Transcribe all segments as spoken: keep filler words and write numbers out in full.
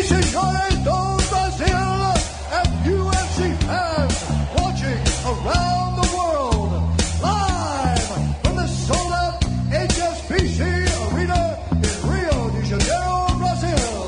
senhores do Brasil, and U F C fans watching around the world, live from the sold-out H S B C Arena in Rio de Janeiro, Brazil.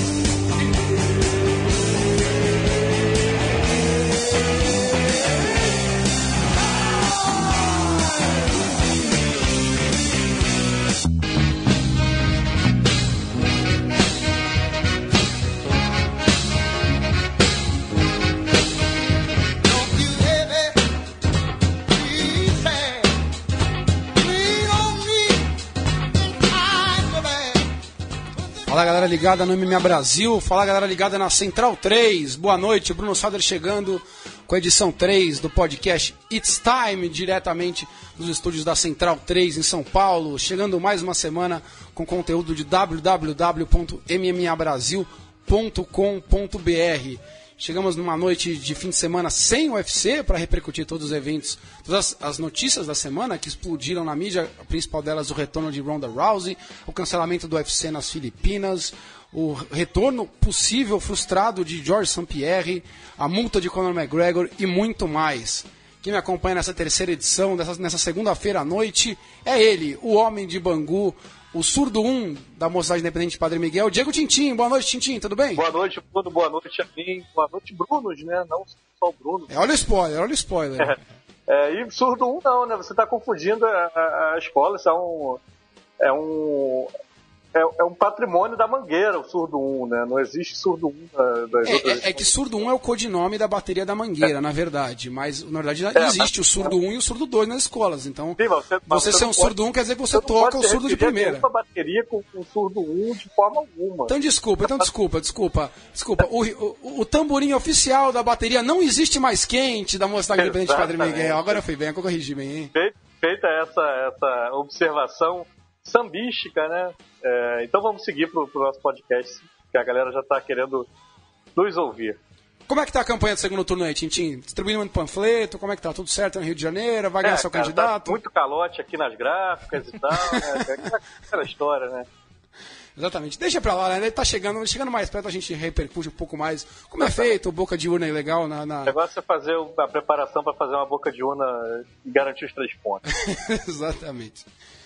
Fala galera ligada no M M A Brasil, fala galera ligada na Central três, boa noite, Bruno Sader chegando com a edição três do podcast It's Time, diretamente dos estúdios da Central três em São Paulo, chegando mais uma semana com conteúdo de w w w ponto m m a brasil ponto com ponto b r. Chegamos numa noite de fim de semana sem U F C para repercutir todos os eventos, todas as notícias da semana que explodiram na mídia, a principal delas o retorno de Ronda Rousey, o cancelamento do U F C nas Filipinas, o retorno possível frustrado de Georges St-Pierre, a multa de Conor McGregor e muito mais. Quem me acompanha nessa terceira edição, dessa, nessa segunda-feira à noite, é ele, o homem de Bangu, o surdo um da Mocidade Independente Padre Miguel, Diego Tintim. Boa noite, Tintim, tudo bem? Boa noite, Bruno. Boa noite a mim. Boa noite, Brunos, né? Não só o Bruno. É, olha o spoiler, olha o spoiler. É, é, e surdo um não, né? Você está confundindo a, a, a escola. Isso é um... É um... É, é um patrimônio da Mangueira, o surdo um, né? Não existe surdo um das é, outras... É, é que surdo um é o codinome da bateria da Mangueira, é. na verdade. Mas, na verdade, é, existe mas... o surdo um e o surdo dois nas escolas. Então, Sim, você, você, você ser um pode... surdo um quer dizer que você, você toca o surdo de primeira. Não bateria com o surdo um de forma alguma. Então, desculpa, então desculpa, desculpa. Desculpa, o, o, o tamborim oficial da bateria não existe mais quente da Mocidade Independente Padre Miguel. Agora eu fui bem, agora eu corrigi bem, hein? Feita essa, essa observação sambística, né? É, então vamos seguir pro, pro nosso podcast, que a galera já tá querendo nos ouvir. Como é que tá a campanha do segundo turno aí, Tintim? Distribuindo muito panfleto, como é que tá? Tudo certo no Rio de Janeiro? Vai ganhar é, seu cara, candidato? Tá muito calote aqui nas gráficas e tal, né? Aquela, aquela história, né? Exatamente. Deixa pra lá, né? Ele tá chegando, chegando mais perto, a gente repercute um pouco mais. Como é feito, boca de urna aí legal na... na... O negócio é fazer a preparação para fazer uma boca de urna e garantir os três pontos. Exatamente.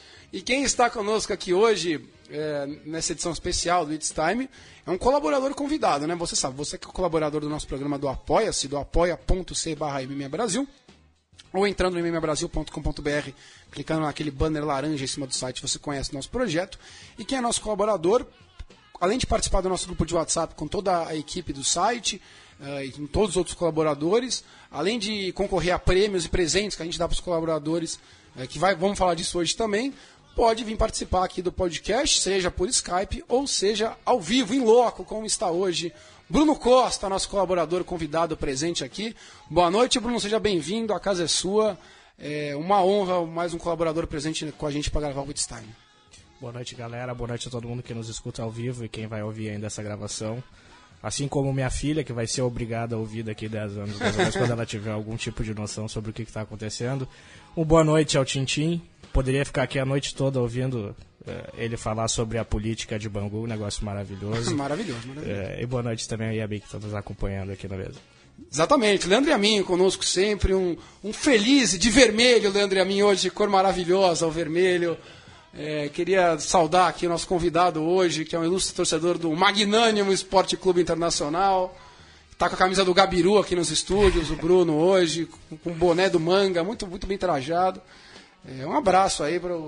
E quem está conosco aqui hoje, é, nessa edição especial do It's Time, é um colaborador convidado, né? Você sabe, você que é colaborador do nosso programa do Apoia-se, do apoia.c barra M M A Brasil, ou entrando no m m a brasil ponto com ponto b r, clicando naquele banner laranja em cima do site, você conhece o nosso projeto. E quem é nosso colaborador, além de participar do nosso grupo de WhatsApp com toda a equipe do site, uh, e com todos os outros colaboradores, além de concorrer a prêmios e presentes que a gente dá para os colaboradores, uh, que vai, vamos falar disso hoje também, pode vir participar aqui do podcast, seja por Skype ou seja ao vivo, em loco, como está hoje Bruno Costa, nosso colaborador convidado presente aqui. Boa noite, Bruno, seja bem-vindo, a casa é sua. É uma honra, mais um colaborador presente com a gente para gravar o It's Time. Boa noite, galera, boa noite a todo mundo que nos escuta ao vivo e quem vai ouvir ainda essa gravação. Assim como minha filha, que vai ser obrigada a ouvir daqui dez anos, mais ou menos, quando ela tiver algum tipo de noção sobre o que está acontecendo. Um boa noite ao Tintim. Poderia ficar aqui a noite toda ouvindo uh, ele falar sobre a política de Bangu, um negócio maravilhoso. maravilhoso, maravilhoso. Uh, e boa noite também a Yabi, que está nos acompanhando aqui na mesa. Exatamente, Leandro e a mim conosco sempre, um, um feliz de vermelho, Leandro e a mim hoje, cor maravilhosa, o vermelho. É, queria saudar aqui o nosso convidado hoje, que é um ilustre torcedor do Magnânimo Esporte Clube Internacional. Está com a camisa do Gabiru aqui nos estúdios, o Bruno hoje, com o boné do Manga, muito, muito bem trajado. É, um abraço aí para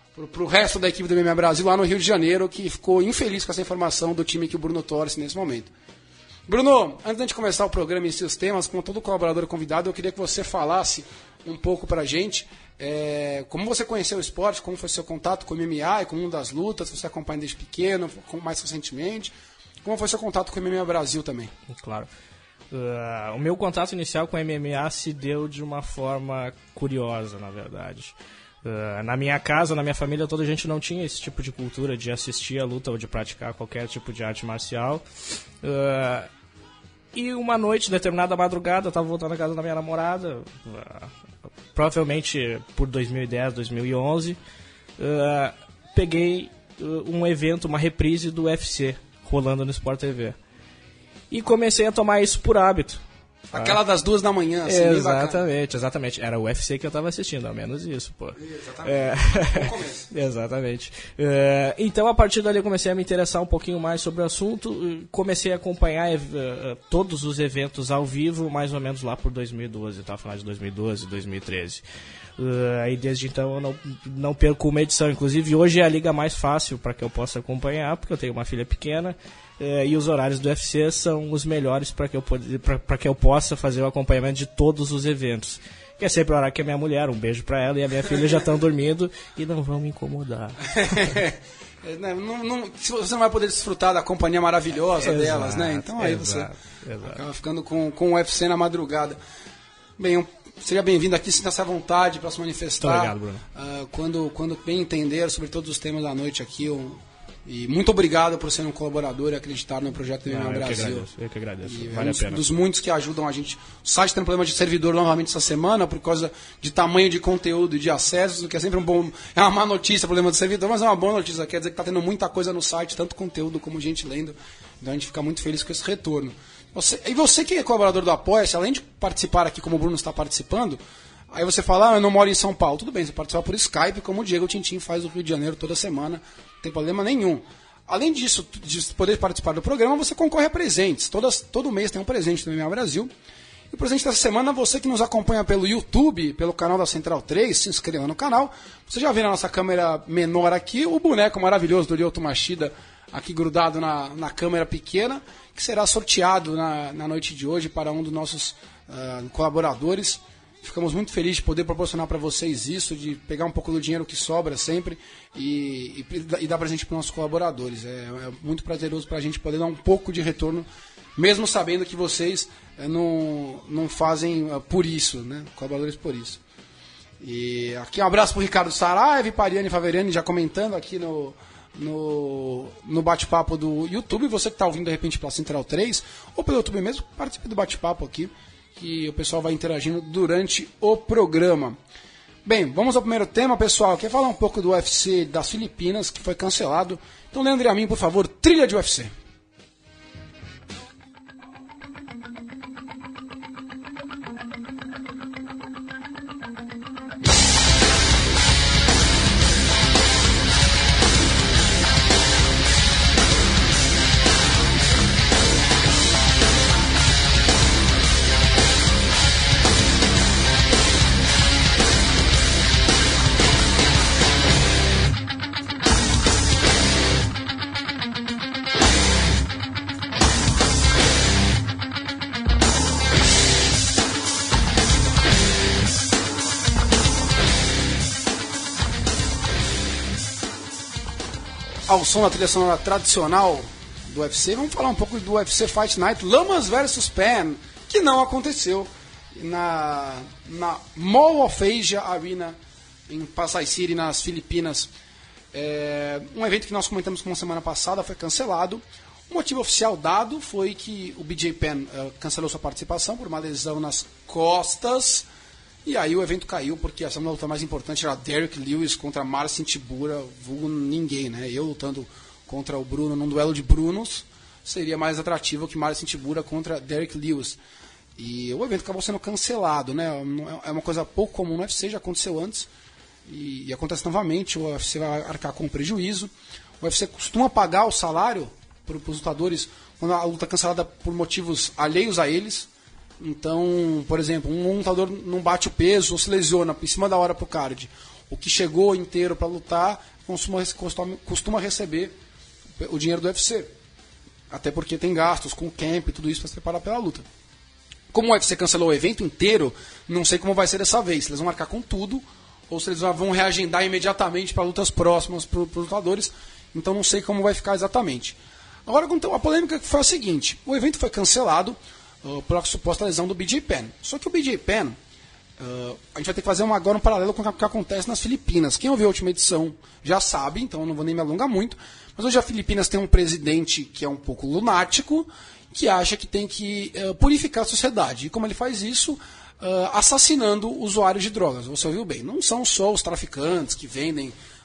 o resto da equipe do M M A Brasil lá no Rio de Janeiro, que ficou infeliz com essa informação do time que o Bruno torce nesse momento. Bruno, antes de a gente começar o programa e seus temas, como todo colaborador convidado, eu queria que você falasse um pouco para a gente é, como você conheceu o esporte, como foi seu contato com o M M A e com o mundo das lutas, você acompanha desde pequeno, mais recentemente, como foi seu contato com o M M A Brasil também? Claro. Uh, o meu contato inicial com o M M A se deu de uma forma curiosa, na verdade. Uh, na minha casa, na minha família, toda a gente não tinha esse tipo de cultura de assistir a luta ou de praticar qualquer tipo de arte marcial. Uh, e uma noite, determinada madrugada, eu estava voltando à casa da minha namorada, uh, provavelmente por dois mil e dez, dois mil e onze, uh, peguei uh, um evento, uma reprise do U F C, rolando no Sport T V. e comecei a tomar isso por hábito. Aquela das duas da manhã, assim, exatamente, exatamente. Era o U F C que eu tava assistindo, ao menos isso, pô. Exatamente. É... Bom começo. Exatamente. É... Então, a partir dali, eu comecei a me interessar um pouquinho mais sobre o assunto. Comecei a acompanhar uh, todos os eventos ao vivo, mais ou menos lá por dois mil e doze, tá? Final de dois mil e doze, dois mil e treze. Uh, aí desde então eu não, não perco uma edição. Inclusive, hoje é a liga mais fácil para que eu possa acompanhar, porque eu tenho uma filha pequena. É, e os horários do U F C são os melhores para que, eu que eu possa fazer o acompanhamento de todos os eventos. Que é sempre o horário que a minha mulher, um beijo para ela, e a minha filha já estão dormindo e não vão me incomodar. não, não, você não vai poder desfrutar da companhia maravilhosa exato, delas, né? Então aí exato, você exato. acaba ficando com, com o U F C na madrugada. Bem, um, seja bem-vindo aqui, sinta-se à vontade para se manifestar. Muito obrigado, Bruno. Uh, quando, quando bem entender sobre todos os temas da noite aqui, um, e muito obrigado por ser um colaborador e acreditar no projeto M M A Não, eu Brasil. Que agradeço, eu que agradeço. E vale é um a pena. dos muitos que ajudam a gente. O site tem um problema de servidor novamente essa semana por causa de tamanho de conteúdo e de acessos, o que é sempre um bom. É uma má notícia o problema do servidor, mas é uma boa notícia. Quer dizer que está tendo muita coisa no site, tanto conteúdo como gente lendo. Então a gente fica muito feliz com esse retorno. Você, e você que é colaborador do Apoia-se, além de participar aqui como o Bruno está participando, aí você fala, ah, eu não moro em São Paulo. Tudo bem, você participa por Skype, como o Diego Tintin faz no Rio de Janeiro toda semana. Não tem problema nenhum. Além disso, de poder participar do programa, você concorre a presentes. Todas, todo mês tem um presente do M M A Brasil. E o presente dessa semana, você que nos acompanha pelo YouTube, pelo canal da Central três, se inscreva no canal. Você já vê na nossa câmera menor aqui o boneco maravilhoso do Lyoto Machida, aqui grudado na, na câmera pequena, que será sorteado na, na noite de hoje para um dos nossos uh, colaboradores. Ficamos muito felizes de poder proporcionar para vocês isso, de pegar um pouco do dinheiro que sobra sempre e, e, e dar presente para os nossos colaboradores. É, é muito prazeroso para a gente poder dar um pouco de retorno, mesmo sabendo que vocês é, não, não fazem uh, por isso, né? Colaboradores por isso. E aqui um abraço para o Ricardo Saraiva, Pariane Faveriani já comentando aqui no, no, no bate-papo do YouTube. Você que está ouvindo de repente pela Central três ou pelo YouTube mesmo, participe do bate-papo aqui, que o pessoal vai interagindo durante o programa. Bem, vamos ao primeiro tema, pessoal. Quer falar um pouco do U F C das Filipinas, que foi cancelado. Então, Leandro e a mim, por favor, trilha de U F C. Ao som da trilha sonora tradicional do U F C, vamos falar um pouco do U F C Fight Night Lamas versus. Pan, que não aconteceu na, na Mall of Asia Arena em Pasay City, nas Filipinas. É, um evento que nós comentamos como semana passada foi cancelado. O motivo oficial dado foi que o B J Penn uh, cancelou sua participação por uma lesão nas costas. E aí o evento caiu porque a segunda luta mais importante era Derrick Lewis contra Marcin Tybura, vulgo ninguém, né? Eu lutando contra o Bruno num duelo de Brunos seria mais atrativo que Marcin Tybura contra Derrick Lewis. E o evento acabou sendo cancelado, né? É uma coisa pouco comum no U F C, já aconteceu antes e, e acontece novamente. O U F C vai arcar com prejuízo. O U F C costuma pagar o salário para os lutadores quando a luta é cancelada por motivos alheios a eles. Então, por exemplo, um lutador não bate o peso ou se lesiona em cima da hora pro card. O que chegou inteiro para lutar costuma, costuma receber o dinheiro do U F C. Até porque tem gastos com o camp e tudo isso para se preparar pela luta. Como o U F C cancelou o evento inteiro, não sei como vai ser dessa vez. Se eles vão marcar com tudo ou se eles vão reagendar imediatamente para lutas próximas para os lutadores. Então não sei como vai ficar exatamente. Agora, a polêmica foi a seguinte. O evento foi cancelado Uh, pela suposta lesão do B J Penn. Só que o B J Penn, uh, a gente vai ter que fazer uma, agora um paralelo com o que acontece nas Filipinas. Quem ouviu a última edição já sabe, então eu não vou nem me alongar muito, mas hoje a Filipinas tem um presidente que é um pouco lunático, que acha que tem que uh, purificar a sociedade. E como ele faz isso? Uh, assassinando usuários de drogas. Você ouviu bem, não são só os traficantes que vendem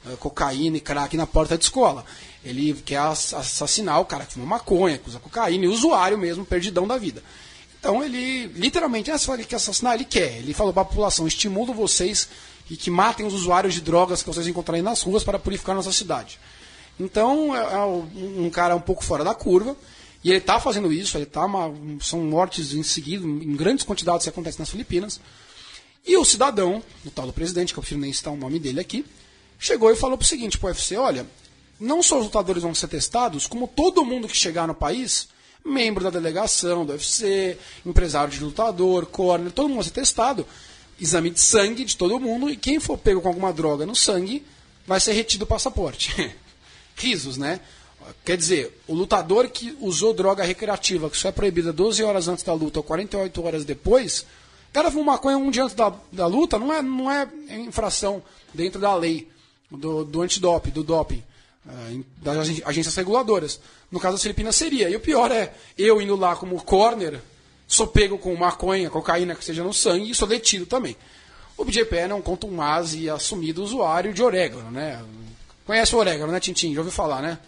uh, cocaína e crack na porta de escola. Ele quer assassinar o cara que fuma maconha, que usa cocaína, e o usuário mesmo, perdidão da vida. Então ele, literalmente, né, se ele quer assassinar, ele quer. Ele falou para a população, estimulo vocês e que matem os usuários de drogas que vocês encontrarem nas ruas para purificar nossa cidade. Então é, é um cara um pouco fora da curva, e ele está fazendo isso, ele tá uma, são mortes em seguida, em grandes quantidades que acontecem nas Filipinas. E o cidadão, o tal do presidente, que eu prefiro nem citar o nome dele aqui, chegou e falou para o seguinte, para o U F C, olha, não só os lutadores vão ser testados, como todo mundo que chegar no país, membro da delegação do U F C, empresário de lutador, corner, todo mundo vai ser testado, exame de sangue de todo mundo, e quem for pego com alguma droga no sangue vai ser retido o passaporte. Risos, né? Quer dizer, o lutador que usou droga recreativa, que só é proibida doze horas antes da luta ou quarenta e oito horas depois, o cara fuma maconha um dia antes da, da luta, não é, não é infração dentro da lei do, do antidoping, do doping, uh, das agências reguladoras. No caso das Filipinas seria. E o pior é, eu indo lá como corner, sou pego com maconha, cocaína que seja no sangue e sou detido também. O B J Penn é um contumaz e assumido usuário de orégano, né? Conhece o orégano, né, Tintin? Já ouviu falar, né?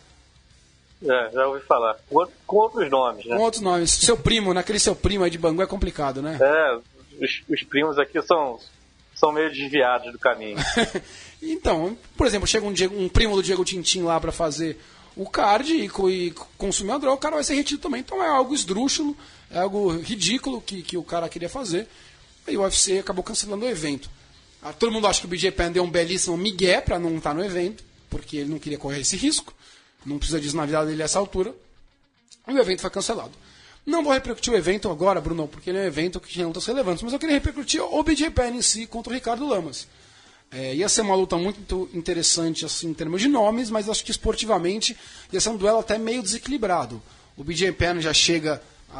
É, já ouvi falar. Com, com outros nomes, né? Com outros nomes. Seu primo, naquele seu primo aí de Bangu é complicado, né? É, os, os primos aqui são, são meio desviados do caminho. Então, por exemplo, chega um, Diego, um primo do Diego Tintin lá pra fazer o card e, e consumir a droga, o cara vai ser retido também. Então é algo esdrúxulo, é algo ridículo que, que o cara queria fazer. E o U F C acabou cancelando o evento. Ah, todo mundo acha que o B J Penn deu um belíssimo migué pra não estar no evento, porque ele não queria correr esse risco. Não precisa disso na vida dele a essa altura. E o evento foi cancelado. Não vou repercutir o evento agora, Bruno, porque ele é um evento que tinha lutas relevantes, mas eu queria repercutir o B J Penn em si contra o Ricardo Lamas. É, ia ser uma luta muito interessante assim, em termos de nomes, mas acho que esportivamente ia ser um duelo até meio desequilibrado. O B J Penn já chega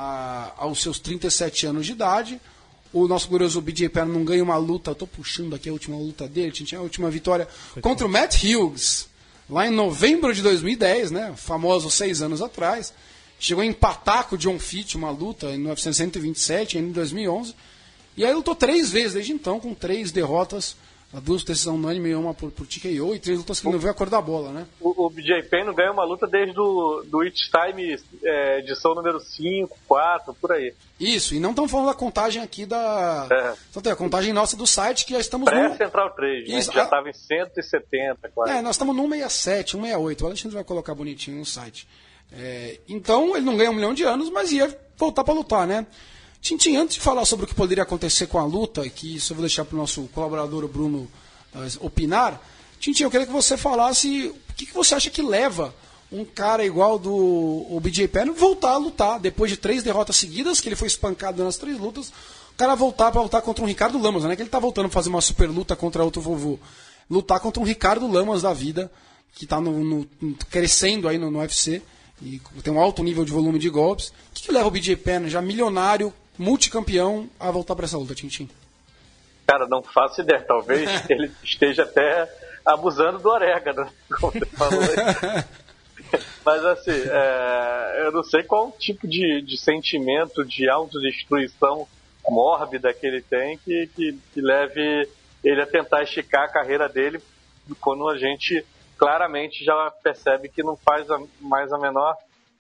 a, aos seus trinta e sete anos de idade. O nosso glorioso B J Penn não ganha uma luta, eu estou puxando aqui a última luta dele, tinha a última vitória contra o Matt Hughes, lá em novembro de dois mil e dez, né, famoso seis anos atrás. Chegou a empatar com o John Fitch, uma luta em mil novecentos e vinte e sete, em dois mil e onze. E aí lutou três vezes desde então, com três derrotas, duas decisões unânime e uma por, por T K O, e três lutas que ele não veio a cor da bola, né? O, o B J Penn não ganha uma luta desde o do It's Time, é, edição número cinco, quatro, por aí. Isso, e não estamos falando da contagem aqui da... É. Então, a contagem nossa do site, que já estamos... Pré-Central três, né? Isso, Já a... estava em cento e setenta, quase. É, nós estamos no cento e sessenta e sete, cento e sessenta e oito. O Alexandre vai colocar bonitinho no site. É, então, ele não ganha um milhão de anos, mas ia voltar para lutar, né? Tintin, antes de falar sobre o que poderia acontecer com a luta, que isso eu vou deixar para o nosso colaborador, o Bruno, uh, opinar. Tintin, eu queria que você falasse o que, que você acha que leva um cara igual do o B J Penn voltar a lutar, depois de três derrotas seguidas, que ele foi espancado nas três lutas, o cara voltar para lutar contra um Ricardo Lamas, né? Que ele tá voltando a fazer uma super luta contra outro vovô. Lutar contra um Ricardo Lamas da vida, que tá no, no, crescendo aí no, no U F C, e tem um alto nível de volume de golpes. O que, que leva o B J Penn, já milionário, multicampeão, a voltar para essa luta, Tintin? Cara, não faço ideia. Talvez ele esteja até abusando do orégano, como você falou aí. Mas assim, é, eu não sei qual tipo de, de sentimento de autodestruição mórbida que ele tem que, que, que leve ele a tentar esticar a carreira dele quando a gente claramente já percebe que não faz a, mais a menor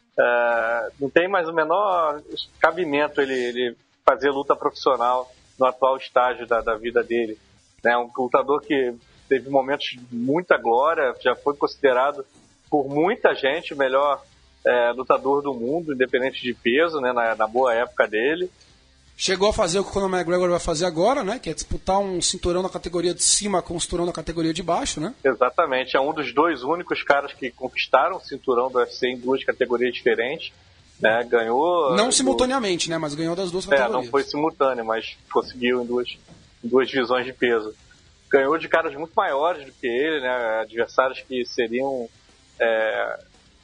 é, não tem mais o menor cabimento ele, ele fazer luta profissional no atual estágio da, da vida dele, né? Um lutador que teve momentos de muita glória, já foi considerado por muita gente o melhor é, lutador do mundo, independente de peso, né, na, na boa época dele. Chegou a fazer o que o Conor McGregor vai fazer agora, né? Que é disputar um cinturão na categoria de cima com um cinturão na categoria de baixo, né? Exatamente. É um dos dois únicos caras que conquistaram o cinturão do U F C em duas categorias diferentes. Né? Ganhou... Não do... simultaneamente, né? Mas ganhou das duas categorias. É, não foi simultâneo, mas conseguiu em duas, em duas divisões de peso. Ganhou de caras muito maiores do que ele, né? Adversários que seriam... É,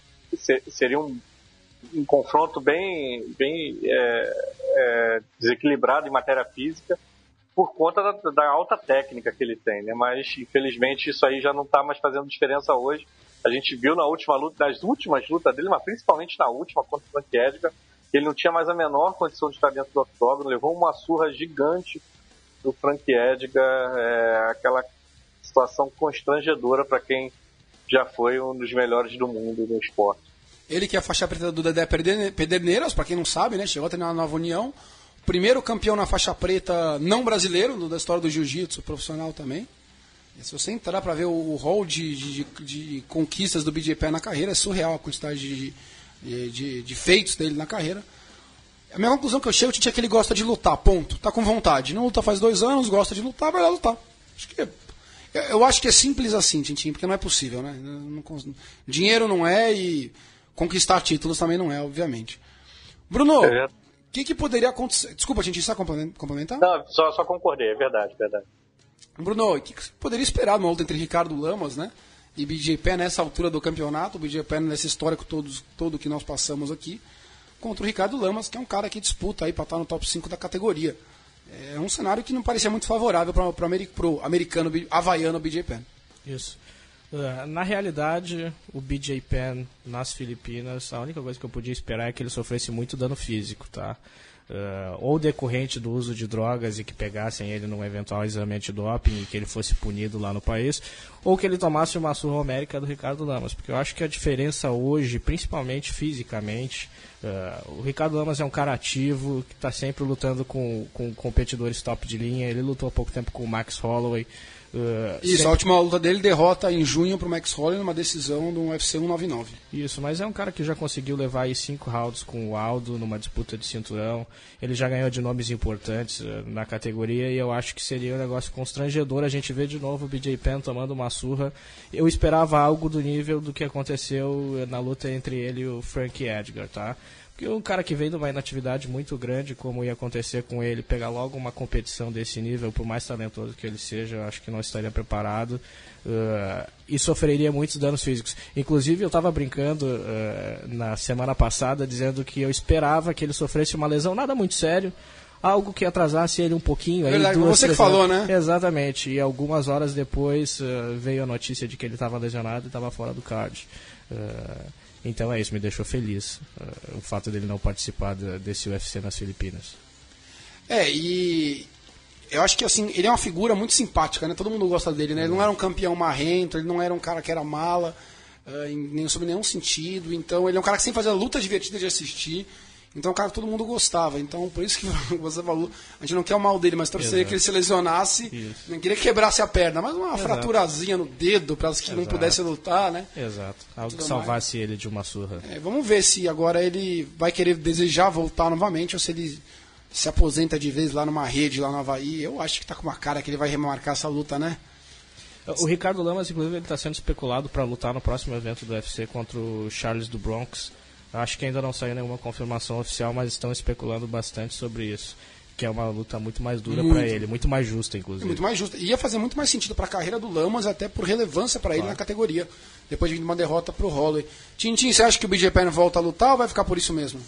seria um, um confronto bem, bem é, é, desequilibrado em matéria física por conta da, da alta técnica que ele tem, né? Mas infelizmente isso aí já não está mais fazendo diferença hoje. A gente viu na última luta, nas últimas lutas dele, mas principalmente na última contra o Frank Edgar, que ele não tinha mais a menor condição de estar dentro do octógono, levou uma surra gigante do Frank Edgar, é, aquela situação constrangedora para quem já foi um dos melhores do mundo no esporte. Ele que é a faixa preta do Dedé Pederneiras, para quem não sabe, né? Chegou a treinar na Nova União. Primeiro campeão na faixa preta não brasileiro, da história do jiu-jitsu profissional também. E se você entrar para ver o rol de, de, de conquistas do B J Penn na carreira, é surreal a quantidade de, de, de, de feitos dele na carreira. A minha conclusão que eu chego, Tintin, é que ele gosta de lutar, ponto. Tá com vontade. Não luta faz dois anos, gosta de lutar, vai lá lutar. Acho que é, eu acho que é simples assim, Tintin, porque não é possível, né? Não, dinheiro não é e conquistar títulos também não é, obviamente. Bruno, o é. que, que poderia acontecer? Desculpa, Tintin, só complementar? Não, só, só concordei, é verdade, verdade. Bruno, o que, que você poderia esperar de uma luta entre Ricardo Lamas, né? E B J Penn nessa altura do campeonato, o B J Penn nesse histórico todo, todo que nós passamos aqui, contra o Ricardo Lamas, que é um cara que disputa aí para estar no top cinco da categoria. É um cenário que não parecia muito favorável para o americano, havaiano B J Penn. Isso. Uh, na realidade, o B J Penn nas Filipinas, a única coisa que eu podia esperar é que ele sofresse muito dano físico, tá? Uh, ou decorrente do uso de drogas e que pegassem ele num eventual exame antidoping e que ele fosse punido lá no país, ou que ele tomasse uma surra homérica do Ricardo Lamas, porque eu acho que a diferença hoje, principalmente fisicamente, uh, o Ricardo Lamas é um cara ativo, que está sempre lutando com, com competidores top de linha. Ele lutou há pouco tempo com o Max Holloway. Uh, Isso, sempre... a última luta dele derrota em junho pro Max Holloway numa decisão do U F C cento e noventa e nove. Isso, mas é um cara que já conseguiu levar aí cinco rounds com o Aldo numa disputa de cinturão. Ele já ganhou de nomes importantes uh, na categoria e eu acho que seria um negócio constrangedor a gente ver de novo o B J Penn tomando uma surra. Eu esperava algo do nível do que aconteceu na luta entre ele e o Frankie Edgar, tá? Porque um cara que vem de uma inatividade muito grande, como ia acontecer com ele, pegar logo uma competição desse nível, por mais talentoso que ele seja, eu acho que não estaria preparado uh, e sofreria muitos danos físicos. Inclusive, eu estava brincando uh, na semana passada, dizendo que eu esperava que ele sofresse uma lesão nada muito sério, algo que atrasasse ele um pouquinho. É verdade, aí, duas, você que falou, né? Exatamente, e algumas horas depois uh, veio a notícia de que ele estava lesionado e estava fora do card. Uh, Então é isso, me deixou feliz uh, o fato dele não participar de, desse U F C nas Filipinas. É, e eu acho que assim, ele é uma figura muito simpática, né? Todo mundo gosta dele, né? Ele não era um campeão marrento, ele não era um cara que era mala, uh, em, nem sob nenhum sentido. Então ele é um cara que sempre fazia luta divertida de assistir. Então é um cara que todo mundo gostava. Então por isso que você falou, a gente não quer o mal dele, mas torceria que ele se lesionasse, isso. Não queria que quebrasse a perna, mas uma Exato. fraturazinha no dedo para que Exato. não pudesse lutar, né? Exato, algo que salvasse mais. ele de uma surra. É, vamos ver se agora ele vai querer desejar voltar novamente ou se ele se aposenta de vez lá numa rede, lá no Havaí. Eu acho que tá com uma cara que ele vai remarcar essa luta, né? O Ricardo Lamas, inclusive, ele está sendo especulado para lutar no próximo evento do U F C contra o Charles do Bronx. Acho que ainda não saiu nenhuma confirmação oficial, mas estão especulando bastante sobre isso. Que é uma luta muito mais dura para ele, muito mais justa, inclusive. Muito mais justa. Ia fazer muito mais sentido para a carreira do Lamas, até por relevância para claro. ele na categoria. Depois de uma derrota para o Holloway. Tintin, você acha que o B J Penn volta a lutar ou vai ficar por isso mesmo?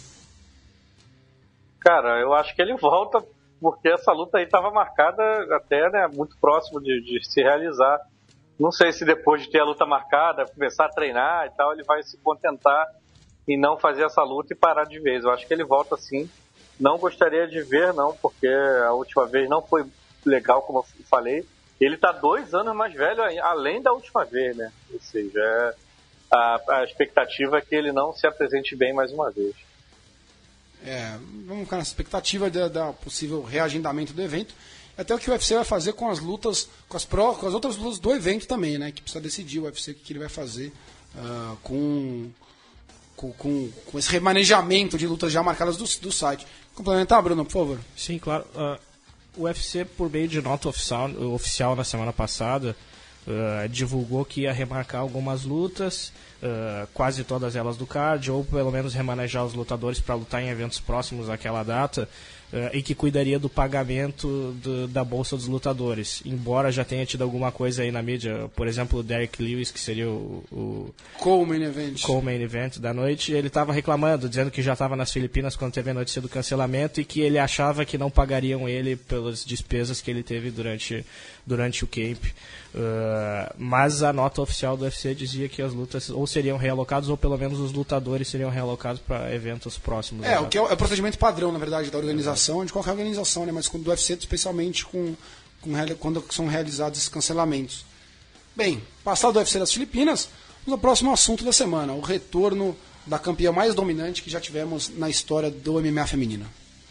Cara, eu acho que ele volta porque essa luta aí estava marcada até, né, muito próximo de, de se realizar. Não sei se depois de ter a luta marcada, começar a treinar e tal, ele vai se contentar e não fazer essa luta e parar de vez. Eu acho que ele volta sim. Não gostaria de ver, não, porque a última vez não foi legal, como eu falei. Ele está dois anos mais velho, além da última vez, né? Ou seja, é, a, a expectativa é que ele não se apresente bem mais uma vez. É, vamos ficar na expectativa da, da possível reagendamento do evento. Até o que o U F C vai fazer com as lutas, com as, pró, com as outras lutas do evento também, né? Que precisa decidir o U F C o que ele vai fazer uh, com... Com, com, com esse remanejamento de lutas já marcadas do, do site. Complementar, Bruno, por favor? Sim, claro. Uh, o U F C, por meio de nota oficial, oficial na semana passada, uh, divulgou que ia remarcar algumas lutas, uh, quase todas elas do card, ou pelo menos remanejar os lutadores para lutar em eventos próximos àquela data, uh, e que cuidaria do pagamento do, da bolsa dos lutadores. Embora já tenha tido alguma coisa aí na mídia, por exemplo, o Derek Lewis, que seria o, o Co-main event. Co-main event da noite, ele estava reclamando, dizendo que já estava nas Filipinas quando teve a notícia do cancelamento e que ele achava que não pagariam ele pelas despesas que ele teve durante, durante o camp. Uh, mas a nota oficial do U F C dizia que as lutas ou seriam realocadas ou pelo menos os lutadores seriam realocados para eventos próximos. É, o que é o, é o procedimento padrão, na verdade, da organização, de qualquer organização, né? Mas do U F C, especialmente com, com, quando são realizados esses cancelamentos. Bem, passado do U F C das Filipinas, vamos ao próximo assunto da semana, o retorno da campeã mais dominante que já tivemos na história do M M A feminino.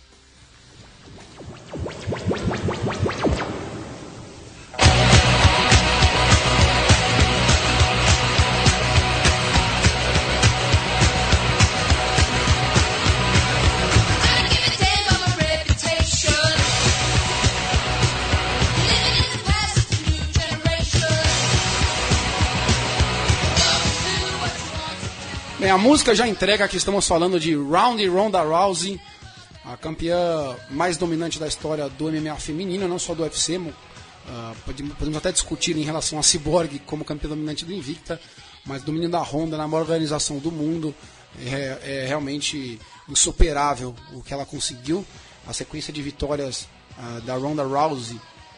Bem, a música já entrega que estamos falando de Round Ronda Rousey, a campeã mais dominante da história do M M A feminino, não só do U F C. Uh, podemos até discutir em relação a Cyborg como campeã dominante do Invicta, mas o domínio da Ronda na maior organização do mundo é, é realmente insuperável o que ela conseguiu. A sequência de vitórias uh, da Ronda Rousey,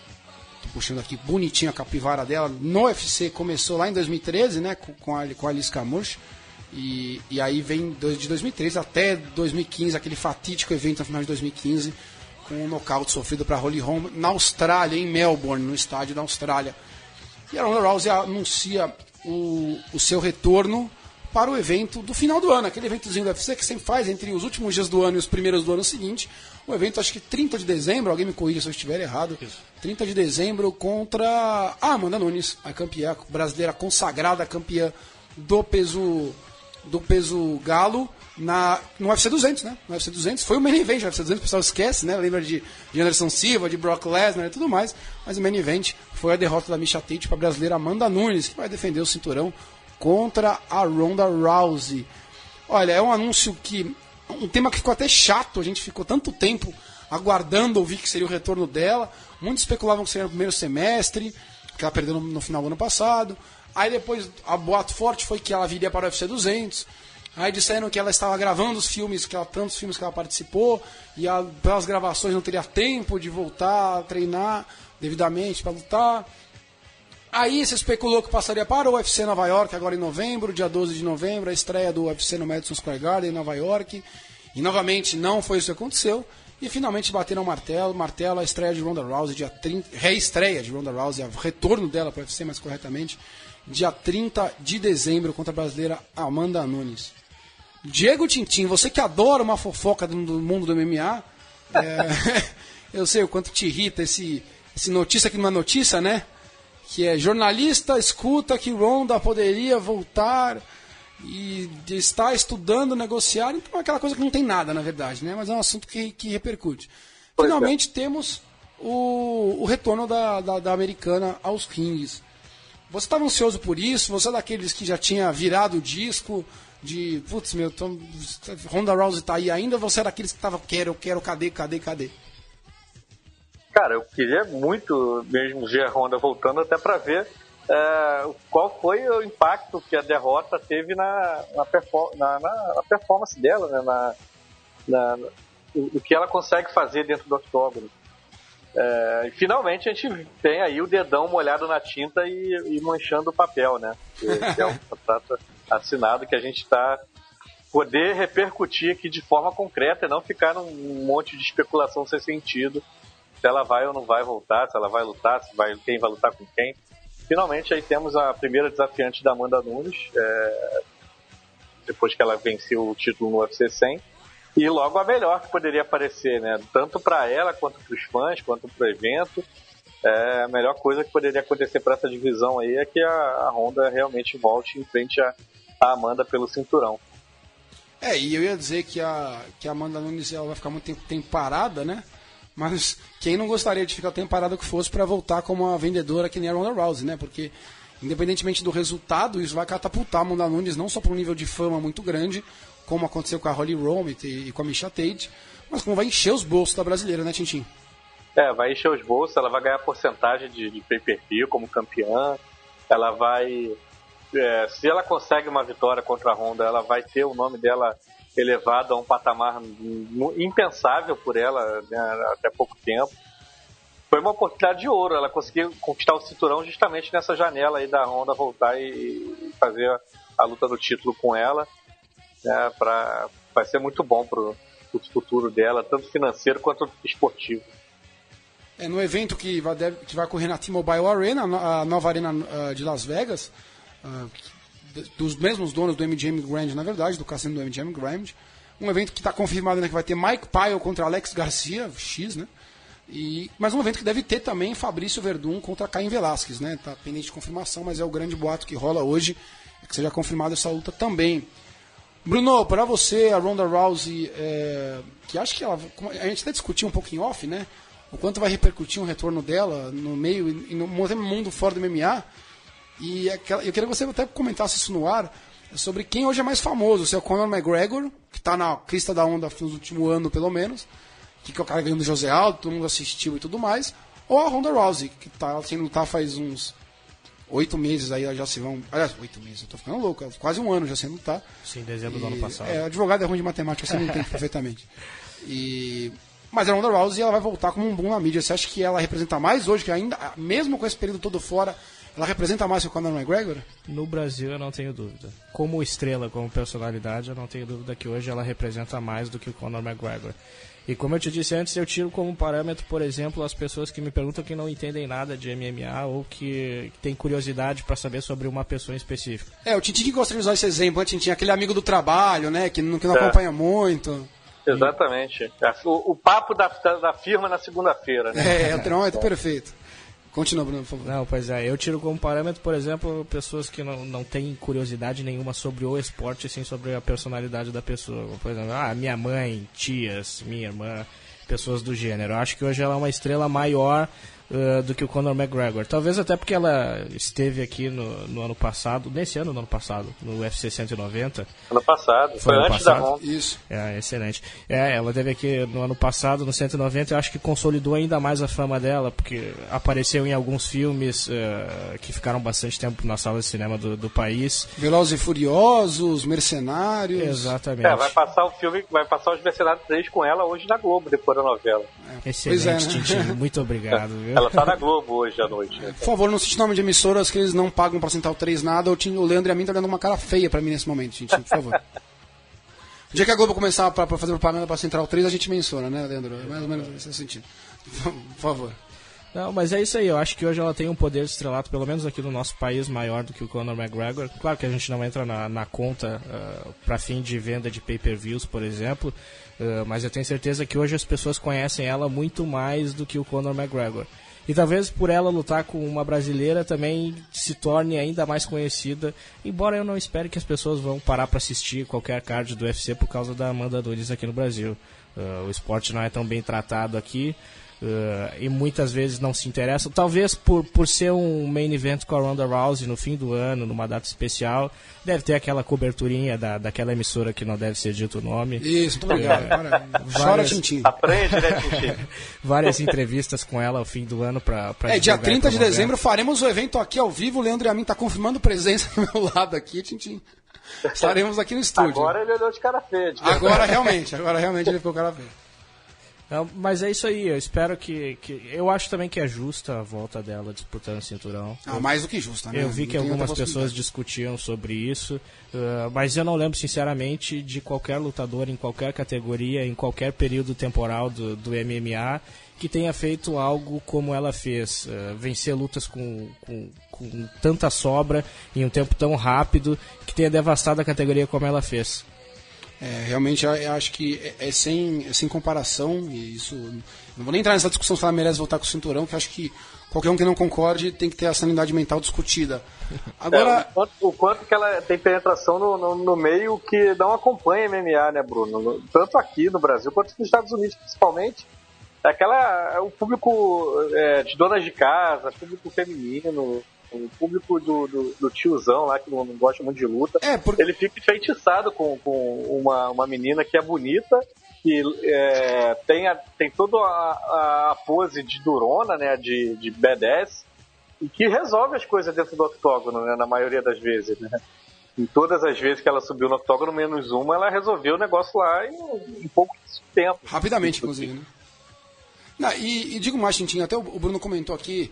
tô puxando aqui bonitinho a capivara dela, no U F C começou lá em dois mil e treze, né, com a, com a Alice Camurch. E, e aí vem de dois mil e treze até dois mil e quinze, aquele fatídico evento no final de dois mil e quinze, com um nocaute sofrido para Holly Holm na Austrália, em Melbourne, no estádio da Austrália. E a Ronda Rousey anuncia o, o seu retorno para o evento do final do ano, aquele eventozinho do U F C que sempre faz entre os últimos dias do ano e os primeiros do ano seguinte. O evento, acho que trinta de dezembro, alguém me corrija se eu estiver errado, Isso. trinta de dezembro contra a Amanda Nunes, a campeã brasileira consagrada, campeã do peso... do peso galo na, no U F C duzentos, né? No U F C duzentos, foi o main event, o U F C duzentos o pessoal esquece, né? Lembra de, de Anderson Silva, de Brock Lesnar e tudo mais, mas o main event foi a derrota da Miesha Tate para a brasileira Amanda Nunes, que vai defender o cinturão contra a Ronda Rousey. Olha, é um anúncio que, um tema que ficou até chato, a gente ficou tanto tempo aguardando ouvir que seria o retorno dela, muitos especulavam que seria no primeiro semestre, que ela perdeu no, no final do ano passado. Aí depois a boato forte foi que ela viria para o U F C duzentos. Aí disseram que ela estava gravando os filmes, que ela, tantos filmes que ela participou, e a, pelas gravações não teria tempo de voltar a treinar devidamente para lutar. Aí se especulou que passaria para o U F C Nova York agora em novembro, dia doze de novembro, a estreia do U F C no Madison Square Garden em Nova York. E novamente não foi isso que aconteceu. E finalmente bateram o martelo, martelo a estreia de Ronda Rousey, dia trinta, reestreia de Ronda Rousey, o retorno dela para o U F C mais corretamente, dia trinta de dezembro contra a brasileira Amanda Nunes. Diego Tintin, você que adora uma fofoca do, do mundo do M M A, é, eu sei o quanto te irrita esse, esse notícia que não é notícia, né? Que é jornalista escuta que Ronda poderia voltar e está estudando negociar, então é aquela coisa que não tem nada, na verdade, né? Mas é um assunto que, que repercute. Pois Finalmente é. temos o, o retorno da, da, da americana aos rings. Você estava ansioso por isso? Você é daqueles que já tinha virado o disco de, putz, meu, tô, Ronda Rousey tá aí ainda, ou você é daqueles que tava, quero, quero, cadê, cadê, cadê? Cara, eu queria muito mesmo ver a Ronda voltando até para ver é, qual foi o impacto que a derrota teve na, na, perform- na, na, na performance dela, né? na, na, na, o que ela consegue fazer dentro do octógono. É, e finalmente a gente tem aí o dedão molhado na tinta e, e manchando o papel, né? Que, que é um contrato assinado que a gente está poder repercutir aqui de forma concreta e não ficar num monte de especulação sem sentido se ela vai ou não vai voltar, se ela vai lutar, se vai, quem vai lutar com quem. Finalmente aí temos a primeira desafiante da Amanda Nunes, é, depois que ela venceu o título no U F C cem. E logo a melhor que poderia aparecer, né? Tanto para ela, quanto para os fãs, quanto para o evento. É, a melhor coisa que poderia acontecer para essa divisão aí é que a, a Ronda realmente volte em frente a, a Amanda pelo cinturão. É, e eu ia dizer que a, que a Amanda Nunes ela vai ficar muito tempo, tempo parada, né? Mas quem não gostaria de ficar tempo parado que fosse para voltar como uma vendedora que nem a Ronda Rousey, né? Porque, independentemente do resultado, isso vai catapultar a Amanda Nunes não só para um nível de fama muito grande, como aconteceu com a Holly Holm e com a Miesha Tate, mas como vai encher os bolsos da brasileira, né, Tintin? É, vai encher os bolsos, ela vai ganhar porcentagem de, de pay-per-view como campeã, ela vai... É, se ela consegue uma vitória contra a Ronda, ela vai ter o nome dela elevado a um patamar impensável por ela, né, até pouco tempo. Foi uma oportunidade de ouro, ela conseguiu conquistar o cinturão justamente nessa janela aí da Ronda voltar e fazer a, a luta do título com ela. É, pra, vai ser muito bom pro, pro futuro dela, tanto financeiro quanto esportivo. É, no evento que vai, deve, que vai ocorrer na T-Mobile Arena, a nova arena uh, de Las Vegas, uh, dos mesmos donos do M G M Grand, na verdade, do cassino do M G M Grand. Um evento que está confirmado, né, que vai ter Mike Pyle contra Alex Garcia, X, né? E, mas um evento que deve ter também Fabrício Verdun contra Caim Velasquez, né? Tá pendente de confirmação, mas é o grande boato que rola hoje, é que seja confirmada essa luta também. Bruno, para você, a Ronda Rousey, é, que acho que ela, a gente até discutiu um pouco em off, né? O quanto vai repercutir um retorno dela no meio e no mundo fora do M M A. E aquela, eu queria que você até comentasse isso no ar, sobre quem hoje é mais famoso, se é o Conor McGregor, que está na crista da onda no último ano, pelo menos, que é o cara ganhando do José Aldo, todo mundo assistiu e tudo mais, ou a Ronda Rousey, que está sem lutar faz uns oito meses, aí já se vão... Aliás, oito meses, eu tô ficando louco, quase um ano já sem lutar. Sim, dezembro e, do ano passado. É, advogado é ruim de matemática, você não entende perfeitamente. E... Mas a Ronda Rousey, ela vai voltar como um boom na mídia. Você acha que ela representa mais hoje, que ainda, mesmo com esse período todo fora, ela representa mais que o Conor McGregor? No Brasil, eu não tenho dúvida. Como estrela, como personalidade, eu não tenho dúvida que hoje ela representa mais do que o Conor McGregor. E como eu te disse antes, eu tiro como parâmetro, por exemplo, as pessoas que me perguntam que não entendem nada de M M A ou que, que têm curiosidade para saber sobre uma pessoa em específico. É, o Tintin que gostaria de usar esse exemplo, o Tintin, aquele amigo do trabalho, né, que não, que não é. acompanha muito. Exatamente. O, o papo da, da firma na segunda-feira. Né? É, é o termômetro perfeito. Continua, Bruno, por favor. Não, pois é, eu tiro como parâmetro, por exemplo, pessoas que não, não têm curiosidade nenhuma sobre o esporte, sim sobre a personalidade da pessoa. Por exemplo, ah, minha mãe, tias, minha irmã, pessoas do gênero. Eu acho que hoje ela é uma estrela maior uh, do que o Conor McGregor. Talvez até porque ela esteve aqui no, no ano passado, nesse ano, no ano passado, no U F C cento e noventa. Ano passado, foi, foi antes passado. da Ronda. Isso. É, excelente. É, ela teve aqui no ano passado, no cento e noventa, eu acho que consolidou ainda mais a fama dela, porque apareceu em alguns filmes uh, que ficaram bastante tempo na sala de cinema do, do país. Velozes e Furiosos, Mercenários. Exatamente. É, vai passar o filme, vai passar os Mercenários três com ela hoje na Globo, depois da novela. É. Excelente, é, né? Tintin, muito obrigado. Viu? Ela tá na Globo hoje à noite. Né? Por favor, não cite nome de emissoras que eles não pagam pra Central três nada. O, o Leandro e a mim tá dando uma cara feia pra mim nesse momento, Tintin, por favor. O dia que a Globo começar pra, pra fazer propaganda pra Central três, a gente menciona, né, Leandro? É mais ou menos nesse sentido. Por favor. Não, mas é isso aí, eu acho que hoje ela tem um poder estrelato, pelo menos aqui no nosso país, maior do que o Conor McGregor. Claro que a gente não entra na, na conta uh, para fim de venda de pay-per-views, por exemplo, uh, mas eu tenho certeza que hoje as pessoas conhecem ela muito mais do que o Conor McGregor. E talvez por ela lutar com uma brasileira também se torne ainda mais conhecida, embora eu não espere que as pessoas vão parar para assistir qualquer card do U F C por causa da Amanda Nunes aqui no Brasil. Uh, o esporte não é tão bem tratado aqui. Uh, e muitas vezes não se interessam, talvez por, por ser um main event com a Ronda Rousey no fim do ano, numa data especial, deve ter aquela coberturinha da, daquela emissora que não deve ser dito o nome. Isso, muito obrigado. Uh, Chora, Tintin. Aprende, né, Tintin? Várias entrevistas com ela ao fim do ano para É, dia trinta de dezembro faremos o evento aqui ao vivo, o Leandro e a mim tá confirmando presença do meu lado aqui, Tintin. Estaremos aqui no estúdio. Agora ele olhou de cara feia. Agora realmente, agora realmente ele ficou cara feia. Não, mas é isso aí, eu espero que, que... Eu acho também que é justa a volta dela disputando o cinturão. Ah, mais do que justa, né? Eu vi que algumas pessoas discutiam sobre isso, uh, mas eu não lembro sinceramente de qualquer lutador em qualquer categoria, em qualquer período temporal do, do M M A que tenha feito algo como ela fez, uh, vencer lutas com, com, com tanta sobra em um tempo tão rápido, que tenha devastado a categoria como ela fez. É, realmente eu acho que é, é, sem, é sem comparação, e isso. Não vou nem entrar nessa discussão se ela merece voltar com o cinturão, que acho que qualquer um que não concorde tem que ter a sanidade mental discutida. Agora. É, o, quanto, o quanto que ela tem penetração no, no, no meio que não acompanha M M A, né, Bruno? No, tanto aqui no Brasil quanto nos Estados Unidos, principalmente. É aquela. É o público é, de donas de casa, público feminino. O público do, do, do tiozão lá, que não, não gosta muito de luta, é, porque... ele fica enfeitiçado com, com uma, uma menina que é bonita, que é, tem, a, tem toda a, a pose de durona, né, de, de badass, e que resolve as coisas dentro do octógono, né, na maioria das vezes. Né? E todas as vezes que ela subiu no octógono, menos uma, ela resolveu o negócio lá em, em pouco tempo. Rapidamente, inclusive. Né? Não, e, e digo mais, Tintin, até o Bruno comentou aqui,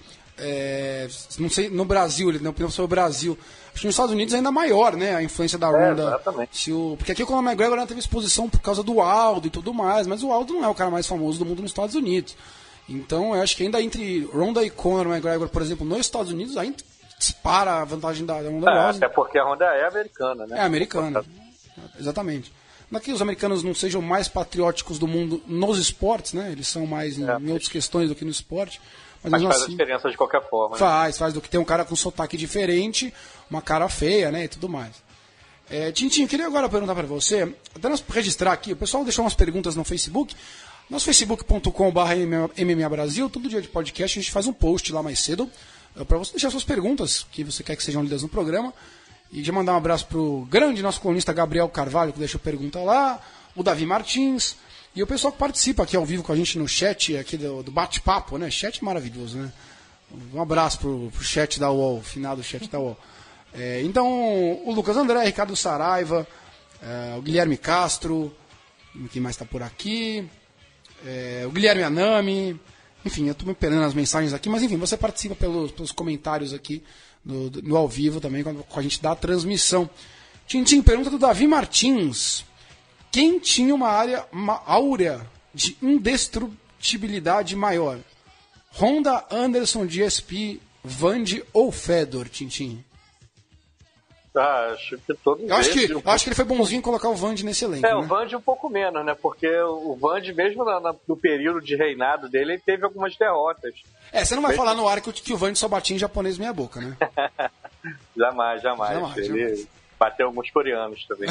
É, não sei, no Brasil, ele não opinião sobre o Brasil. Acho que nos Estados Unidos é ainda maior, né? A influência da Ronda. É, exatamente. Se o, porque aqui o Conor McGregor não teve exposição por causa do Aldo e tudo mais, mas o Aldo não é o cara mais famoso do mundo nos Estados Unidos. Então eu acho que ainda entre Ronda e Conor McGregor, por exemplo, nos Estados Unidos, ainda dispara a vantagem da Ronda é, Rousey. Até porque a Ronda é americana, né? É americana, exatamente. Não é que os americanos não sejam mais patrióticos do mundo nos esportes, né? Eles são mais em, é. em outras questões do que no esporte. Mas, mas faz assim, a diferença de qualquer forma. Faz, né? faz do que ter um cara com sotaque diferente, uma cara feia, né? E tudo mais. É, Tintin, queria agora perguntar para você, até nós registrar aqui, o pessoal deixou umas perguntas no Facebook. Nosso facebook ponto com barra M M A Brasil, todo dia de podcast, a gente faz um post lá mais cedo, para você deixar suas perguntas, que você quer que sejam lidas no programa. E já mandar um abraço pro grande nosso colunista Gabriel Carvalho, que deixou pergunta lá, o Davi Martins, e o pessoal que participa aqui ao vivo com a gente no chat aqui do, do bate-papo, né? Chat maravilhoso, né? Um abraço pro, pro chat da U O L, final do chat da U O L. É, então, o Lucas André, Ricardo Saraiva, é, o Guilherme Castro, quem mais está por aqui, é, o Guilherme Anami, enfim, eu estou me perdendo as mensagens aqui, mas enfim, você participa pelos, pelos comentários aqui no, no ao vivo também, quando a gente dá a transmissão. Tintim, pergunta do Davi Martins. Quem tinha uma área uma áurea de indestrutibilidade maior? Honda, Anderson, G S P, Vandy ou Fedor, Tintim? Ah, acho que todos eu acho que, esses, eu acho que ele foi bonzinho em colocar o Vandy nesse elenco. É, né? o Vandy um pouco menos, né? Porque o Vandy, mesmo na, na, no período de reinado dele, ele teve algumas derrotas. É, você não vai mesmo... falar no ar que, que o Vandy só batia em japonês meia boca, né? jamais, jamais, jamais. Ele jamais. Bateu alguns coreanos também.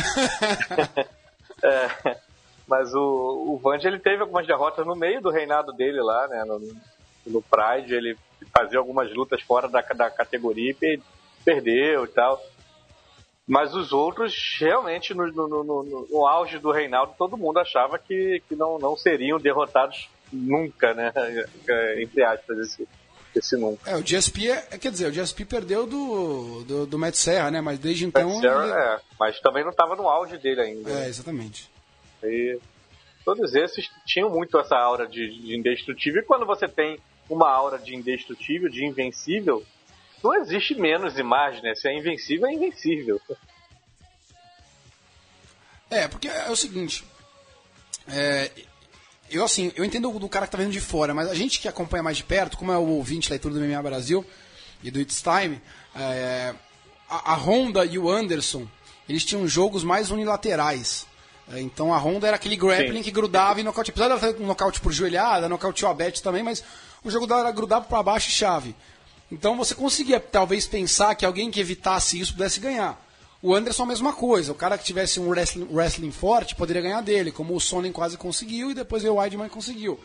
é, mas o, o Vandy, ele teve algumas derrotas no meio do reinado dele lá, né? No, no Pride, ele fazia algumas lutas fora da, da categoria e per, perdeu e tal. Mas os outros, realmente, no, no, no, no auge do reinado, todo mundo achava que, que não, não seriam derrotados nunca, né? Entre aspas, esse, esse nunca. É, o G S P, é, quer dizer, o G S P perdeu do, do, do Matt Serra, né? Mas desde então... Matt Serra, ele... é, mas também não estava no auge dele ainda. É, né? exatamente. E todos esses tinham muito essa aura de, de indestrutível. E quando você tem uma aura de indestrutível, de invencível... Não existe menos imagem, né? Se é invencível, é invencível. É, porque é o seguinte. É, eu, assim, eu entendo do cara que tá vendo de fora, mas a gente que acompanha mais de perto, como é o ouvinte leitura do M M A Brasil e do It's Time, é, a, a Honda e o Anderson, eles tinham jogos mais unilaterais. É, então a Honda era aquele grappling Sim. que grudava e nocaute. Apesar dela fazer um nocaute por joelhada, nocauteou a Beth também, mas o jogo dela era grudava para baixo e chave. Então você conseguia, talvez, pensar que alguém que evitasse isso pudesse ganhar. O Anderson a mesma coisa. O cara que tivesse um wrestling, wrestling forte poderia ganhar dele, como o Sonnen quase conseguiu e depois o Weidman conseguiu.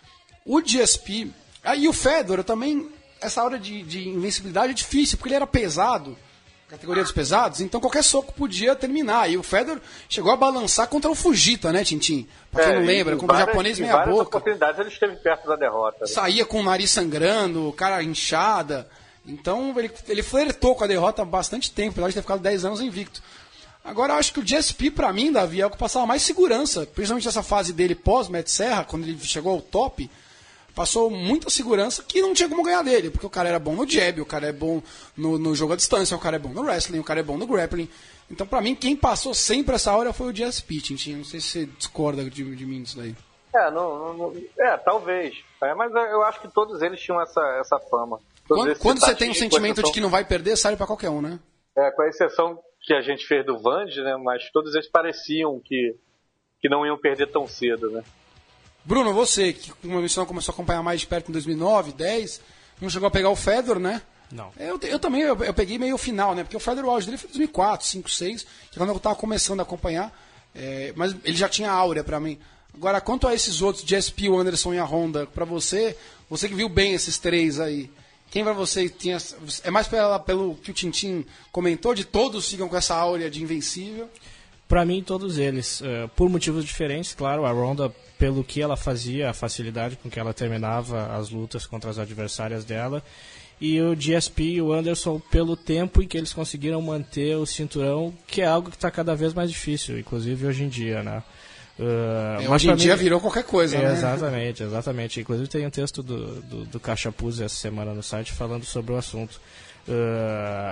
O G S P... Aí ah, o Fedor também... Essa hora de, de invencibilidade é difícil, porque ele era pesado, categoria dos pesados, então qualquer soco podia terminar. E o Fedor chegou a balançar contra o Fujita, né, Tintin? Pra quem é, não lembra, contra o japonês meia boca. Em várias oportunidades ele esteve perto da derrota. Né? Saía com o nariz sangrando, cara inchada. Então ele, ele flertou com a derrota há bastante tempo, apesar de ter ficado dez anos invicto. Agora eu acho que o G S P, pra mim, Davi, é o que passava mais segurança, principalmente nessa fase dele pós-Matt Serra, quando ele chegou ao top, passou muita segurança que não tinha como ganhar dele, porque o cara era bom no jab, o cara é bom no, no jogo à distância, o cara é bom no wrestling, o cara é bom no grappling. Então, pra mim, quem passou sempre essa hora foi o G S P, Tintin. Não sei se você discorda de, de mim disso daí. É, não, não, é talvez. É, mas eu acho que todos eles tinham essa, essa fama. Todos quando quando você tem um sentimento de que não vai perder, sai pra qualquer um, né? É, com a exceção que a gente fez do Vandy, né? Mas todos eles pareciam que, que não iam perder tão cedo, né? Bruno, você, que como você começou a acompanhar mais de perto em dois mil e nove, dez, não chegou a pegar o Fedor, né? Não. Eu, eu também, eu, eu peguei meio final, né? Porque o Fedor, o auge dele foi em dois mil e quatro, cinco, seis, que é quando eu tava começando a acompanhar, é, mas ele já tinha áurea pra mim. Agora, quanto a esses outros, G S P, o Anderson e a Honda, pra você, você que viu bem esses três aí, quem pra você tinha... É mais pela, pelo que o Tintin comentou, de todos ficam com essa áurea de invencível? Pra mim, todos eles. Uh, por motivos diferentes, claro. A Ronda, pelo que ela fazia, a facilidade com que ela terminava as lutas contra as adversárias dela. E o G S P e o Anderson, pelo tempo em que eles conseguiram manter o cinturão, que é algo que está cada vez mais difícil, inclusive hoje em dia, né? Uh, é, hoje em dia mim, virou qualquer coisa, é, né? Exatamente, exatamente. Inclusive tem um texto do, do, do Caixa Puz essa semana no site falando sobre o assunto. Uh,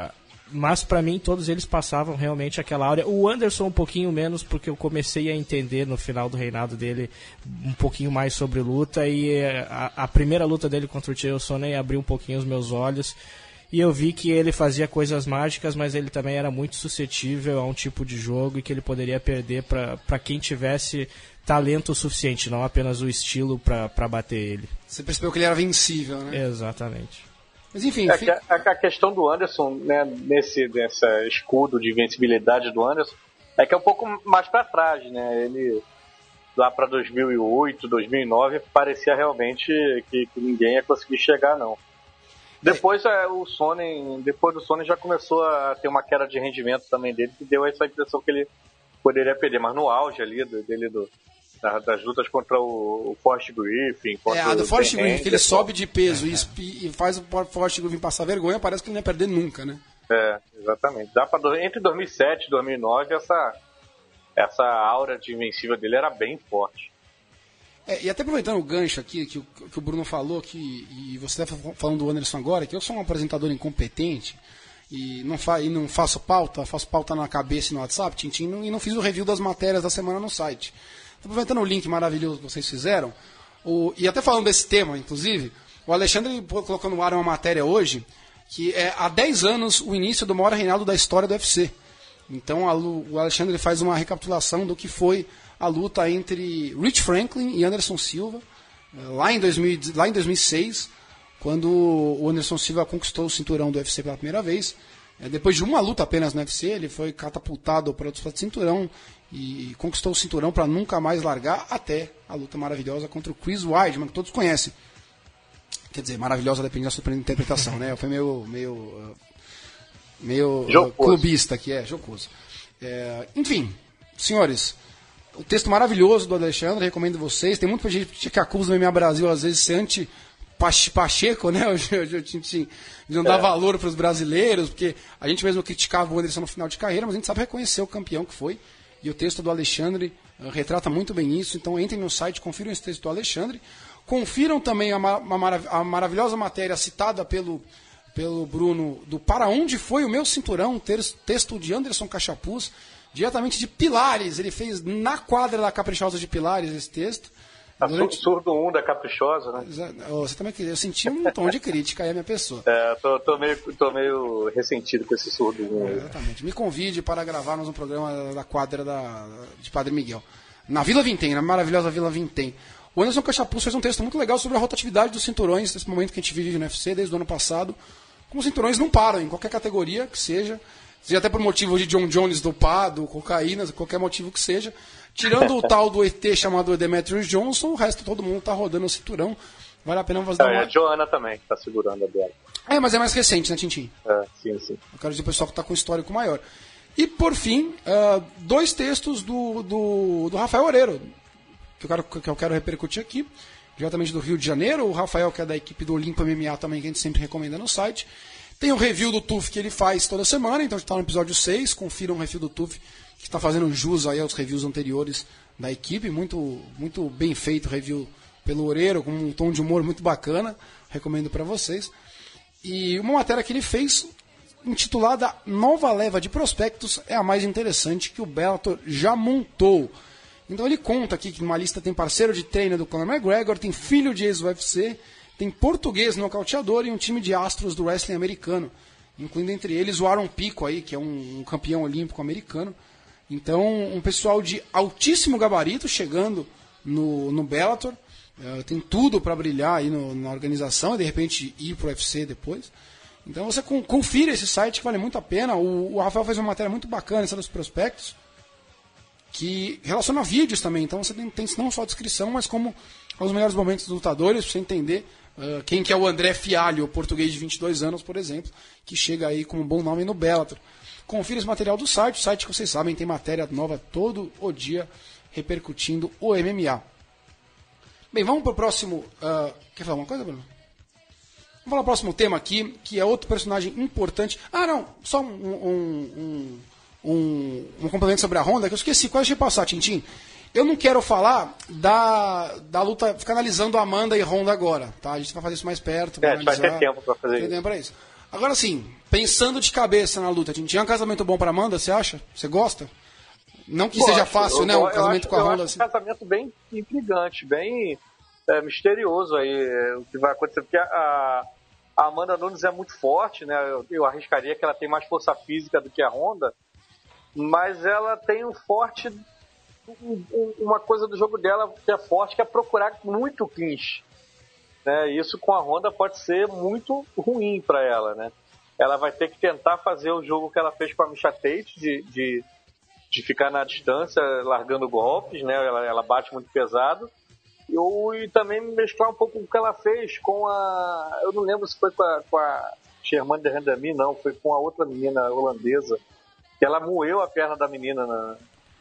mas pra mim todos eles passavam realmente aquela áurea. O Anderson um pouquinho menos, porque eu comecei a entender no final do reinado dele um pouquinho mais sobre luta, e a, a primeira luta dele contra o Chael Sonnen abriu um pouquinho os meus olhos, e eu vi que ele fazia coisas mágicas, mas ele também era muito suscetível a um tipo de jogo e que ele poderia perder pra, pra quem tivesse talento suficiente, não apenas o estilo pra, pra bater ele. Você percebeu que ele era vencível, né? Exatamente. Mas enfim... É que a, a questão do Anderson, né, nesse nessa escudo de invencibilidade do Anderson, é que é um pouco mais pra trás, né? Ele, lá pra dois mil e oito, dois mil e nove, parecia realmente que, que ninguém ia conseguir chegar, não. Depois é, o Sonnen, depois do Sonnen já começou a ter uma queda de rendimento também dele, que deu essa impressão que ele poderia perder, mas no auge ali do, dele do, da, das lutas contra o, o Forrest Griffin, contra É, a do o Forrest Ben Griffin, que ele Henderson. sobe de peso e, e faz o Forrest Griffin passar vergonha, parece que ele não ia perder nunca, né? É, exatamente. Dá pra, entre dois mil e sete e dois mil e nove, essa, essa aura de invencível dele era bem forte. É, e até aproveitando o gancho aqui que, o- que o Bruno falou, que, e você está falando do Anderson agora, que eu sou um apresentador incompetente e não, fa, e não faço pauta, faço pauta na cabeça e no WhatsApp, Tintin, não- e não fiz o review das matérias da semana no site. Então, aproveitando o link maravilhoso que vocês fizeram, o, e até falando desse tema, inclusive, o Alexandre colocou no ar uma matéria hoje, que é há dez anos o início do maior reinado da história do U F C. Então a Lu- o Alexandre faz uma recapitulação do que foi a luta entre Rich Franklin e Anderson Silva, eh, lá em, dois mil, e- lá em dois mil e seis, quando o Anderson Silva conquistou o cinturão do U F C pela primeira vez. Eh, Depois de uma luta apenas no U F C, ele foi catapultado para o disputa de cinturão e conquistou o cinturão para nunca mais largar, até a luta maravilhosa contra o Chris Weidman, que todos conhecem. Quer dizer, maravilhosa depende da sua interpretação, né? Foi meio, meio, uh, meio uh, Jocoso. clubista aqui, é, jocoso. É, enfim, senhores, o texto maravilhoso do Alexandre, recomendo vocês. Tem muita gente que acusa no M M A Brasil, às vezes, de ser anti-Pacheco, né? Eu, eu, eu, de não dar É. valor para os brasileiros, porque a gente mesmo criticava o Anderson no final de carreira, mas a gente sabe reconhecer o campeão que foi. E o texto do Alexandre uh, retrata muito bem isso. Então entrem no site, confiram esse texto do Alexandre. Confiram também a, ma- uma marav- a maravilhosa matéria citada pelo, pelo Bruno do Para Onde Foi o Meu Cinturão, ter- texto de Anderson Cachapuz, diretamente de Pilares. Ele fez na quadra da Caprichosa de Pilares esse texto. A Durante- Sur- Surdo um da Caprichosa, né? Oh, Você também, eu senti um tom de crítica aí à minha pessoa. É, tô, tô, meio, tô meio ressentido com esse Surdo um. aí. Exatamente. Me convide para gravarmos um programa da quadra da, de Padre Miguel. Na Vila Vintém, na maravilhosa Vila Vintém. O Anderson Cachapuz fez um texto muito legal sobre a rotatividade dos cinturões, nesse momento que a gente vive no U F C, desde o ano passado. Como os cinturões não param, em qualquer categoria que seja, seja até por motivo de John Jones dopado, cocaína, qualquer motivo que seja. Tirando o tal do E T chamado Demetrius Johnson, o resto todo mundo tá rodando o cinturão. Vale a pena fazer Ah, uma... é a Joana também, que tá segurando a dela. É, mas é mais recente, né, Tintin? É, sim, sim. Eu quero dizer o pessoal que está com histórico maior. E, por fim, ah, dois textos do, do, do Rafael Oreiro, que eu, quero, que eu quero repercutir aqui, diretamente do Rio de Janeiro. O Rafael, que é da equipe do Olimpo M M A também, que a gente sempre recomenda no site. Tem o review do T U F que ele faz toda semana, então está no episódio seis. Confiram o review do T U F, que está fazendo jus aí aos reviews anteriores da equipe. Muito, muito bem feito o review pelo Oreiro, com um tom de humor muito bacana. Recomendo para vocês. E uma matéria que ele fez, intitulada Nova Leva de Prospectos, é a mais interessante que o Bellator já montou. Então ele conta aqui que numa lista tem parceiro de treino do Conor McGregor, tem filho de ex-U F C, tem português nocauteador e um time de astros do wrestling americano, incluindo entre eles o Aaron Pico, aí, que é um, um campeão olímpico americano. Então, um pessoal de altíssimo gabarito chegando no, no Bellator. Uh, tem tudo para brilhar aí no, na organização e de repente ir pro U F C depois. Então você con- confira esse site que vale muito a pena. O, o Rafael fez uma matéria muito bacana sobre os prospectos, que relaciona vídeos também. Então você tem, tem não só a descrição, mas como os melhores momentos dos lutadores, para você entender uh, quem que é o André Fialho, o português de vinte e dois anos, por exemplo, que chega aí com um bom nome no Bellator. Confira esse material do site. O site, que vocês sabem, tem matéria nova todo o dia repercutindo o M M A. Bem, vamos para o próximo... Uh, quer falar uma coisa, Bruno? Vamos falar o próximo tema aqui, que é outro personagem importante. Ah, não, só um, um, um, um, um complemento sobre a Honda, que eu esqueci, quase de passar, Tintin. Eu não quero falar da, da luta, ficar analisando a Amanda e Honda agora, tá? A gente vai fazer isso mais perto. É, a gente vai ter tempo para fazer tem isso. tempo para isso. Agora sim, pensando de cabeça na luta, tinha um casamento bom pra Amanda, você acha? Você gosta? Não que Gosto, seja fácil, eu, né? Um eu casamento acho, com a Honda. Eu Assim. acho um casamento bem intrigante, bem é, misterioso aí, é, o que vai acontecer. Porque a, a Amanda Nunes é muito forte, né? Eu, eu arriscaria que ela tem mais força física do que a Honda, mas ela tem um forte... Um, um, uma coisa do jogo dela que é forte, que é procurar muito clinch. Né? Isso com a Honda pode ser muito ruim para ela, né? Ela vai ter que tentar fazer o jogo que ela fez com a Miesha Tate, de... de de ficar na distância, largando golpes, né? Ela, ela bate muito pesado. E, ou, e também mesclar um pouco o que ela fez com a... Eu não lembro se foi com a, com a Sherman de Rendami, não. Foi com a outra menina holandesa, que ela moeu a perna da menina na,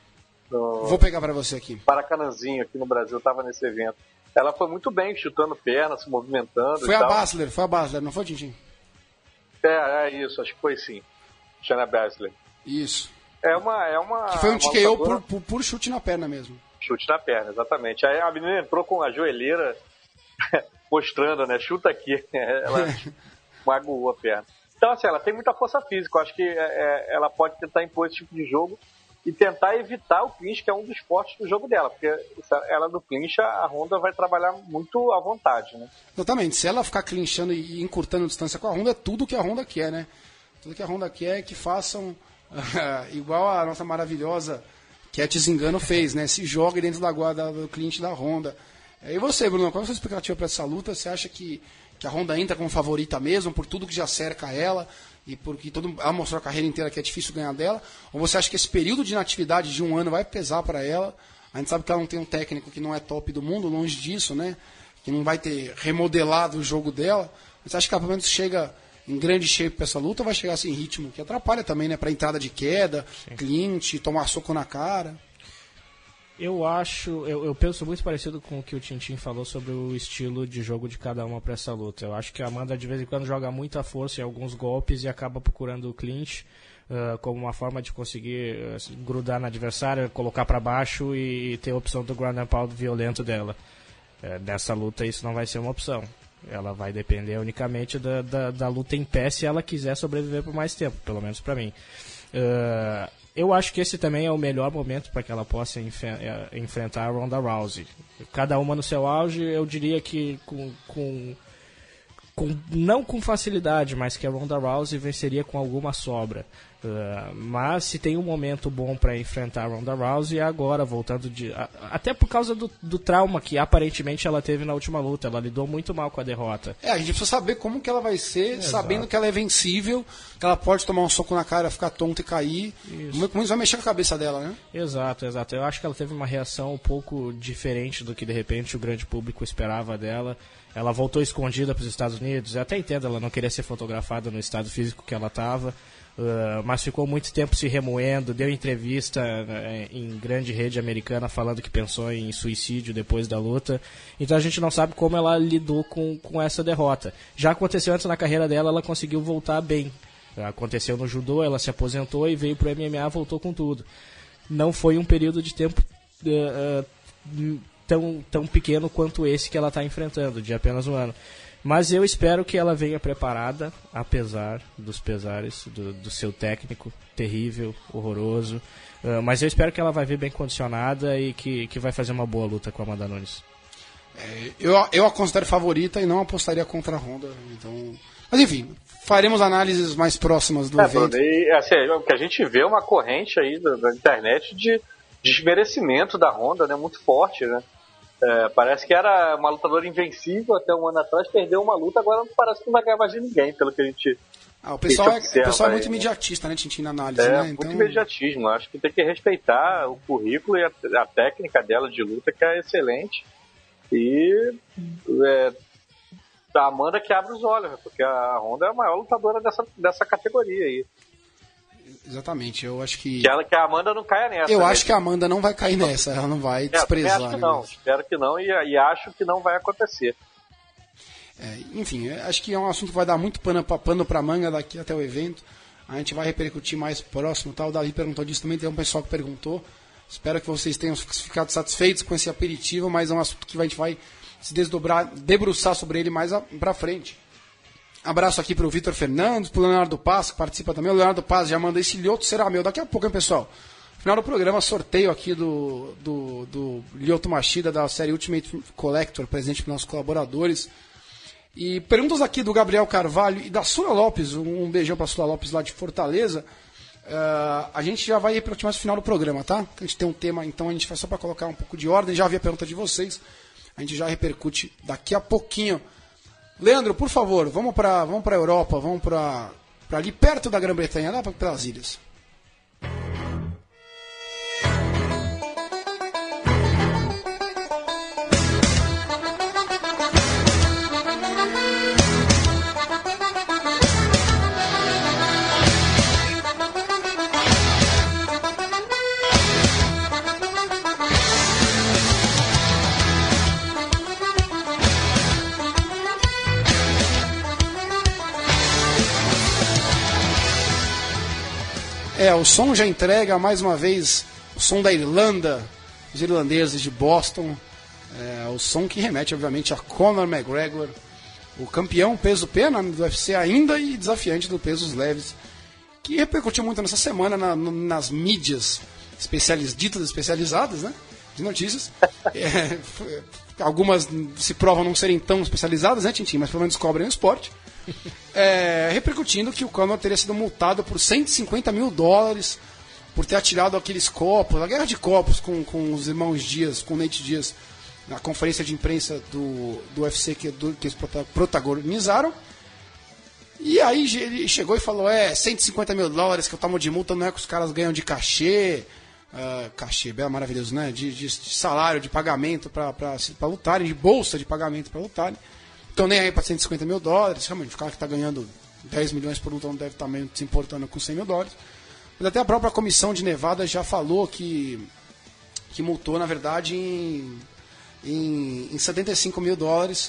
no Vou pegar para você aqui. Paracanãzinho, aqui no Brasil, estava nesse evento. Ela foi muito bem, chutando perna, se movimentando. Foi e a tal. Basler, foi a Basler, não foi, Tintin? É, é isso, acho que foi sim. Shayna Baszler. Isso. É uma, é uma... Que foi um uma T K O lutadora... por, por, por chute na perna mesmo. Chute na perna, exatamente. Aí a menina entrou com a joelheira mostrando, né? Chuta aqui. Ela magoou a perna. Então, assim, ela tem muita força física. Eu acho que é, ela pode tentar impor esse tipo de jogo e tentar evitar o clinch, que é um dos fortes do jogo dela. Porque ela no clinch, a Honda vai trabalhar muito à vontade, né? Exatamente. Se ela ficar clinchando e encurtando distância com a Honda, é tudo que a Honda quer, né? Tudo que a Honda quer é que façam... igual a nossa maravilhosa Cat Zingano fez, né? Se joga dentro da guarda do cliente da Honda. E você, Bruno, qual é a sua expectativa para essa luta? Você acha que, que a Honda entra como favorita mesmo, por tudo que já cerca ela e porque todo, ela mostrou a carreira inteira que é difícil ganhar dela? Ou você acha que esse período de inatividade de um ano vai pesar para ela? A gente sabe que ela não tem um técnico que não é top do mundo, longe disso, né? Que não vai ter remodelado o jogo dela. Você acha que ela pelo menos chega em grande shape para essa luta, ou vai chegar sem ritmo, que atrapalha também, né, para entrada de queda, Sim. clinch, tomar soco na cara? Eu acho, eu, eu penso muito parecido com o que o Tintin falou sobre o estilo de jogo de cada uma para essa luta. Eu acho que a Amanda de vez em quando joga muita força em alguns golpes e acaba procurando o clinch uh, como uma forma de conseguir uh, grudar na adversária, colocar para baixo e, e ter a opção do ground and pound violento dela. Uh, nessa luta isso não vai ser uma opção. Ela vai depender unicamente da, da, da luta em pé se ela quiser sobreviver por mais tempo, pelo menos para mim. Uh, eu acho que esse também é o melhor momento para que ela possa enf- enfrentar a Ronda Rousey. Cada uma no seu auge, eu diria que com, com, com não com facilidade, mas que a Ronda Rousey venceria com alguma sobra. Uh, mas se tem um momento bom para enfrentar a Ronda Rousey é agora, voltando de... A, até por causa do, do trauma que aparentemente ela teve na última luta. Ela lidou muito mal com a derrota. É, a gente precisa saber como que ela vai ser, Exato. Sabendo que ela é vencível, que ela pode tomar um soco na cara, ficar tonta e cair. Vamos ver como isso vai mexer com a cabeça dela, né? Exato, exato. Eu acho que ela teve uma reação um pouco diferente do que de repente o grande público esperava dela. Ela voltou escondida para os Estados Unidos. Eu até entendo, ela não queria ser fotografada no estado físico que ela estava. Uh, mas ficou muito tempo se remoendo, deu entrevista uh, em grande rede americana falando que pensou em suicídio depois da luta. Então a gente não sabe como ela lidou com, com essa derrota. Já aconteceu antes na carreira dela, ela conseguiu voltar bem. Aconteceu no judô, ela se aposentou e veio pro M M A, voltou com tudo. Não foi um período de tempo uh, uh, tão, tão pequeno quanto esse que ela está enfrentando, de apenas um ano. Mas eu espero que ela venha preparada, apesar dos pesares do, do seu técnico, terrível, horroroso. Uh, mas eu espero que ela vai vir bem condicionada e que, que vai fazer uma boa luta com a Amanda Nunes. É, eu, eu a considero favorita e não apostaria contra a Honda. Então... Mas enfim, faremos análises mais próximas do é, evento. Bruno, e, assim, o que a gente vê é uma corrente aí da, da internet de desmerecimento da Honda, né, muito forte, né? É, parece que era uma lutadora invencível até um ano atrás, perdeu uma luta, agora parece que não vai ganhar mais de ninguém, pelo que a gente... Ah, o pessoal, é, o pessoal é muito aí, imediatista, né, Tintin, na análise, é, né? muito então... imediatismo. Acho que tem que respeitar o currículo e a, a técnica dela de luta, que é excelente. E é, a Amanda que abre os olhos, né, porque a Honda é a maior lutadora dessa, dessa categoria aí. Exatamente, eu acho que... Que, ela, que a Amanda não caia nessa. Eu né? acho que a Amanda não vai cair nessa, ela não vai é, desprezar. Espero que né, não, mas... espero que não e, e acho que não vai acontecer. É, enfim, acho que é um assunto que vai dar muito pano pra, pano pra manga daqui até o evento. A gente vai repercutir mais próximo, tá? O Davi perguntou disso também, tem um pessoal que perguntou. Espero que vocês tenham ficado satisfeitos com esse aperitivo, mas é um assunto que a gente vai se desdobrar, debruçar sobre ele mais a, pra frente. Abraço aqui pro Vitor Fernandes, pro Leonardo Paz, que participa também. O Leonardo Paz já manda esse Lyoto será meu. Daqui a pouco, hein, pessoal? No final do programa, sorteio aqui do, do, do Lyoto Machida, da série Ultimate Collector, presente para nossos colaboradores. E perguntas aqui do Gabriel Carvalho e da Sula Lopes, um beijão pra Sula Lopes lá de Fortaleza. Uh, a gente já vai ir para o final do programa, tá? A gente tem um tema, então a gente vai só para colocar um pouco de ordem. Já vi a pergunta de vocês, a gente já repercute daqui a pouquinho. Leandro, por favor, vamos para vamos para a Europa, vamos para ali perto da Grã-Bretanha, lá pelas ilhas. É, o som já entrega mais uma vez o som da Irlanda, os irlandeses de Boston, é, o som que remete obviamente a Conor McGregor, o campeão peso pena do U F C ainda e desafiante do pesos leves, que repercutiu muito nessa semana na, nas mídias especializ, ditas especializadas, né, de notícias. É, algumas se provam não serem tão especializadas, né, Tintin, mas pelo menos descobrem o esporte. É, repercutindo que o Conor teria sido multado por cento e cinquenta mil dólares por ter atirado aqueles copos, a guerra de copos com, com os irmãos Dias, com o Nate Diaz, na conferência de imprensa do, do U F C que, do, que eles protagonizaram. E aí ele chegou e falou, é, cento e cinquenta mil dólares que eu tomo de multa não é que os caras ganham de cachê, uh, cachê, bem maravilhoso, né, de, de, de salário, de pagamento para lutarem, de bolsa de pagamento para lutarem. Então nem aí para cento e cinquenta mil dólares, realmente, o cara que está ganhando dez milhões por luta não deve estar meio se importando com cem mil dólares. Mas até a própria comissão de Nevada já falou que, que multou, na verdade, em, em, em setenta e cinco mil dólares,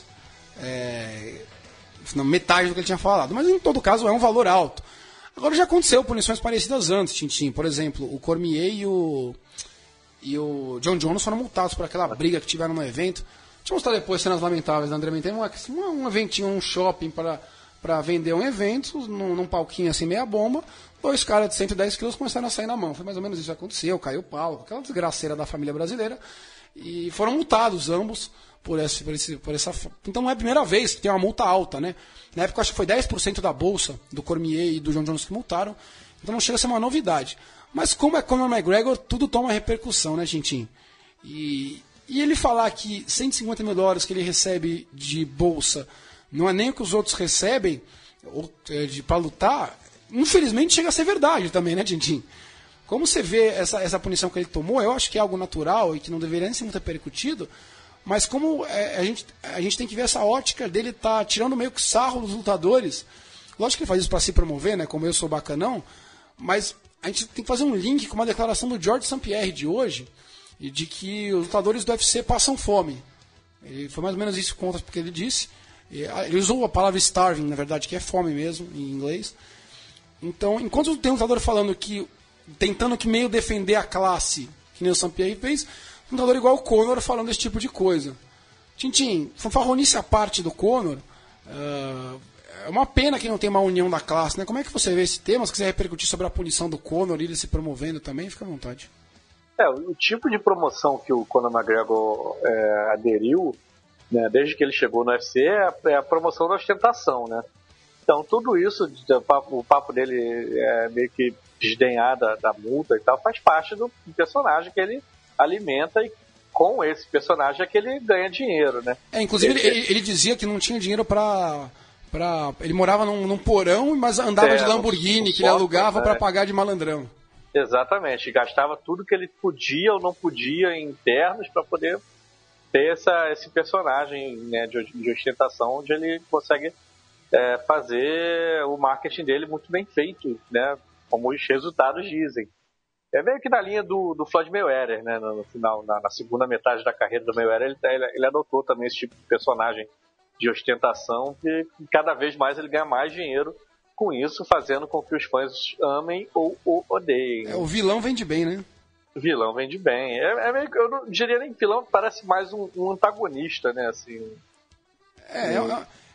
é, metade do que ele tinha falado. Mas em todo caso é um valor alto. Agora já aconteceu punições parecidas antes, Tintin. Por exemplo, o Cormier e o, e o John Jones foram multados por aquela briga que tiveram no evento. Deixa eu mostrar depois cenas lamentáveis da André Mendes. Um, um eventinho, um shopping para, para vender um evento, num, num palquinho assim, meia bomba. Dois caras de cento e dez quilos começaram a sair na mão. Foi mais ou menos isso que aconteceu. Caiu o palco, aquela desgraceira da família brasileira. E foram multados ambos por, esse, por, esse, por essa. Então não é a primeira vez que tem uma multa alta, né? Na época acho que foi dez por cento da bolsa do Cormier e do John Jones que multaram. Então não chega a ser uma novidade. Mas como é Conor McGregor, tudo toma repercussão, né, Tintin? E. E ele falar que cento e cinquenta mil dólares que ele recebe de bolsa não é nem o que os outros recebem para lutar, infelizmente chega a ser verdade também, né, Tintin? Como você vê essa, essa punição que ele tomou, eu acho que é algo natural e que não deveria nem ser muito repercutido, mas como é, a, gente, a gente tem que ver essa ótica dele estar tá tirando meio que sarro dos lutadores. Lógico que ele faz isso para se promover, né, como eu sou bacanão, mas a gente tem que fazer um link com uma declaração do George Saint Pierre de hoje, e de que os lutadores do U F C passam fome. Ele, foi mais ou menos isso que ele disse. Ele usou a palavra starving, na verdade, que é fome mesmo, em inglês. Então, enquanto tem um lutador falando que, tentando que meio defender a classe, que nem o Saint Pierre fez, um lutador igual o Conor falando esse tipo de coisa. Tintin, fanfarronice à parte do Conor, uh, é uma pena que não tem uma união da classe, né? Como é que você vê esse tema? Se quiser repercutir sobre a punição do Conor e ele se promovendo também, fica à vontade. É, o tipo de promoção que o Conor McGregor é, aderiu, né, desde que ele chegou no U F C, é a, é a promoção da ostentação, né? Então, tudo isso, o papo dele é meio que desdenhar da, da multa e tal, faz parte do personagem que ele alimenta e com esse personagem é que ele ganha dinheiro, né? É, inclusive ele, ele, ele dizia que não tinha dinheiro para... Pra... Ele morava num, num porão, mas andava é, de Lamborghini, que ele alugava é. para pagar de malandrão. Exatamente, gastava tudo que ele podia ou não podia em ternos para poder ter essa, esse personagem, né, de, de ostentação, onde ele consegue é, fazer o marketing dele muito bem feito, né, como os resultados dizem. É meio que na linha do, do Floyd Mayweather, né, no, no final, na, na segunda metade da carreira do Mayweather, ele, ele, ele adotou também esse tipo de personagem de ostentação, que cada vez mais ele ganha mais dinheiro com isso, fazendo com que os fãs amem ou o odeiem. É, o vilão vende bem, né? O vilão vende bem. É, é meio, eu não diria nem vilão, parece mais um, um antagonista, né? Assim, é, um... é,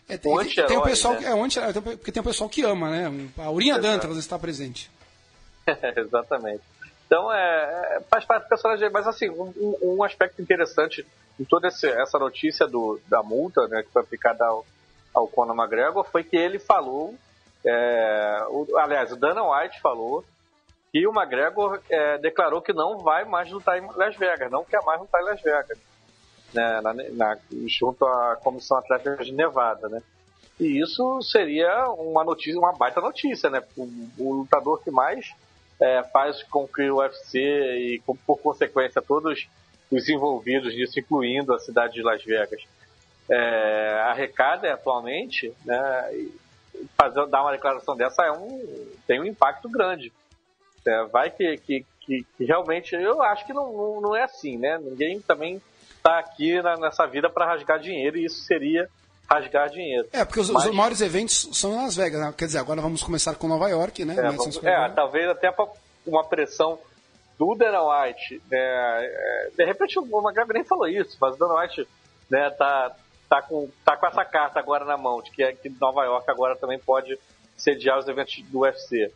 É, tem, um tem o pessoal né? que é um anti-herói, porque tem o pessoal que ama, né? A Aurinha Dantas está presente. Exatamente. Então, é, faz parte do personagem. Mas, assim, um, um aspecto interessante em toda esse, essa notícia do, da multa, né, que foi aplicada ao, ao Conor McGregor, foi que ele falou, é, o, aliás, o Dana White falou que o McGregor é, declarou que não vai mais lutar em Las Vegas, não quer mais lutar em Las Vegas, né, na, na, junto à Comissão Atlética de Nevada, né? E isso seria uma notícia, uma baita notícia, né? O, o lutador que mais é, faz com que o U F C e, por consequência, todos os envolvidos nisso, incluindo a cidade de Las Vegas, é, arrecada atualmente, né? Fazer, dar uma declaração dessa é um, tem um impacto grande. É, vai que, que, que, que realmente, eu acho que não, não, não é assim, né? Ninguém também está aqui na, nessa vida para rasgar dinheiro, e isso seria rasgar dinheiro. É, porque os, Mas, os maiores eventos são em Las Vegas, né? Quer dizer, agora vamos começar com Nova York, né? É, vamos, é talvez até para uma pressão do Dana White, né? De repente o McGregor nem falou isso, mas o Dana White, né, tá, tá, com, tá com essa carta agora na mão, de que, é, que Nova York agora também pode sediar os eventos do U F C.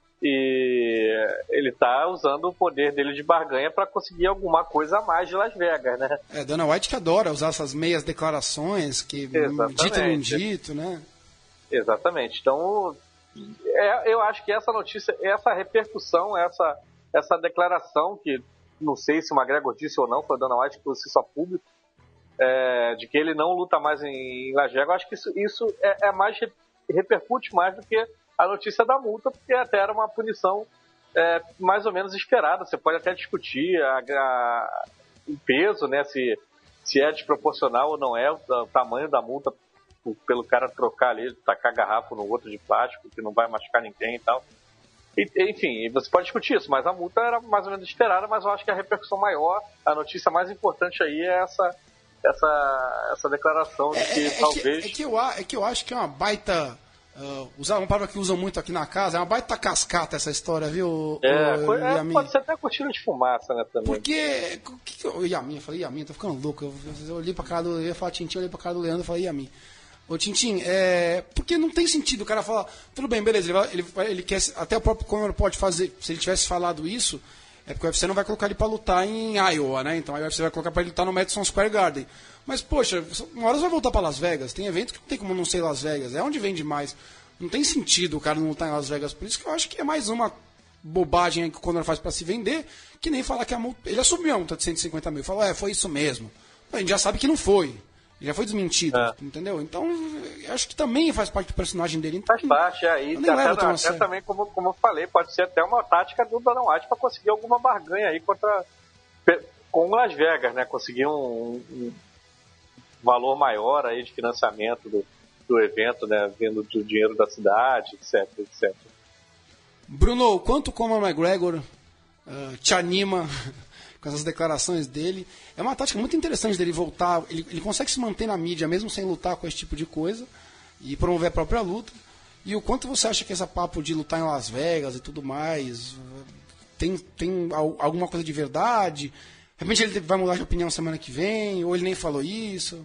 E ele tá usando o poder dele de barganha para conseguir alguma coisa a mais de Las Vegas, né? É, Dana White que adora usar essas meias declarações, que Exatamente. Dito não dito, né? Exatamente. Então, é, eu acho que essa notícia, essa repercussão, essa, essa declaração, que não sei se o McGregor disse ou não, foi o Dana White por si só público, é, de que ele não luta mais em Las Vegas, eu acho que isso, isso é, é mais, repercute mais do que a notícia da multa, porque até era uma punição é, mais ou menos esperada. Você pode até discutir a, a, o peso, né, se, se é desproporcional ou não é, o, o tamanho da multa pelo cara trocar ali, tacar garrafa no outro de plástico, que não vai machucar ninguém e tal. E, enfim, você pode discutir isso, mas a multa era mais ou menos esperada, mas eu acho que a repercussão maior, a notícia mais importante aí é essa, essa, essa declaração de que é, é talvez... Que, é, que eu, é que eu acho que é uma baita... Uh, usar uma palavra que usam muito aqui na casa, é uma baita cascata essa história, viu? É, o, é pode ser até cortina de fumaça, né, também. Porque, o que que eu, Yamin, eu falei, Yamin, tô ficando louco, eu, eu olhei pra cara do, eu ia falar Tintin, eu olhei pra cara do Leandro e falei, Yamin, ô Tintin, é, porque não tem sentido o cara falar, tudo bem, beleza, ele, vai, ele, ele quer, até o próprio Conor pode fazer, se ele tivesse falado isso, é porque o U F C não vai colocar ele pra lutar em Iowa, né, então aí o U F C vai colocar pra ele lutar no Madison Square Garden. Mas, poxa, uma hora você vai voltar pra Las Vegas, tem evento que não tem como não ser Las Vegas, é onde vende mais. Não tem sentido o cara não lutar em Las Vegas, por isso que eu acho que é mais uma bobagem aí que o Conor faz pra se vender, que nem falar que a multa... Ele assumiu a multa de cento e cinquenta mil, falou, é, foi isso mesmo. A gente já sabe que não foi, já foi desmentido, é. Entendeu? Então, eu acho que também faz parte do personagem dele. Então, faz parte, é, e até, até, até também, como, como eu falei, pode ser até uma tática do Dana White pra conseguir alguma barganha aí contra, com Las Vegas, né? Conseguir um, um valor maior aí de financiamento do do evento, né, vindo do dinheiro da cidade, etc, etcétera. Bruno, quanto como o McGregor uh, te anima com essas declarações dele? É uma tática muito interessante dele voltar, ele, ele consegue se manter na mídia mesmo sem lutar com esse tipo de coisa e promover a própria luta. E o quanto você acha que esse papo de lutar em Las Vegas e tudo mais tem, tem alguma coisa de verdade? De repente ele vai mudar de opinião semana que vem, ou ele nem falou isso?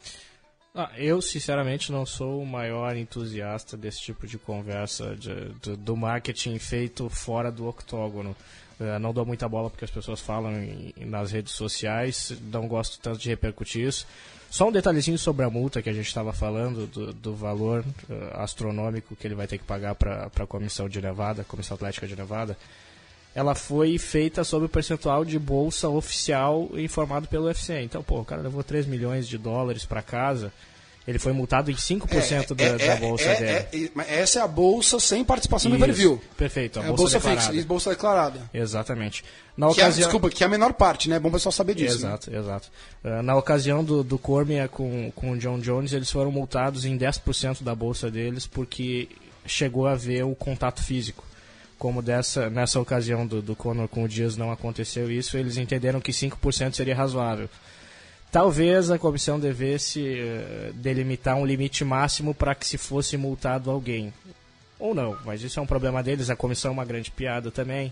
Ah, eu, sinceramente, não sou o maior entusiasta desse tipo de conversa de, de, do marketing feito fora do octógono. Uh, não dou muita bola porque as pessoas falam em, nas redes sociais, não gosto tanto de repercutir isso. Só um detalhezinho sobre a multa que a gente estava falando, do, do valor uh, astronômico que ele vai ter que pagar para a Comissão de Nevada, Comissão Atlética de Nevada. Ela foi feita sob o percentual de bolsa oficial informado pelo U F C. Então, pô, o cara levou três milhões de dólares para casa, ele foi multado em cinco por cento é, é, da, é, da bolsa é, dele. É, é, essa é a bolsa sem participação Isso, no pay-per-view. Perfeito, a é bolsa, bolsa declarada. fixa, bolsa declarada. Exatamente. Na que ocasião... é, desculpa, que é a menor parte, né? É bom o pessoal saber disso. Exato, né? exato. Uh, na ocasião do, do Cormier com, com o John Jones, eles foram multados em dez por cento da bolsa deles porque chegou a haver o contato físico. Como dessa, nessa ocasião do, do Conor com o Diaz não aconteceu isso, eles entenderam que cinco por cento seria razoável. Talvez a comissão devesse uh, delimitar um limite máximo para que se fosse multado alguém. Ou não, mas isso é um problema deles, a comissão é uma grande piada também.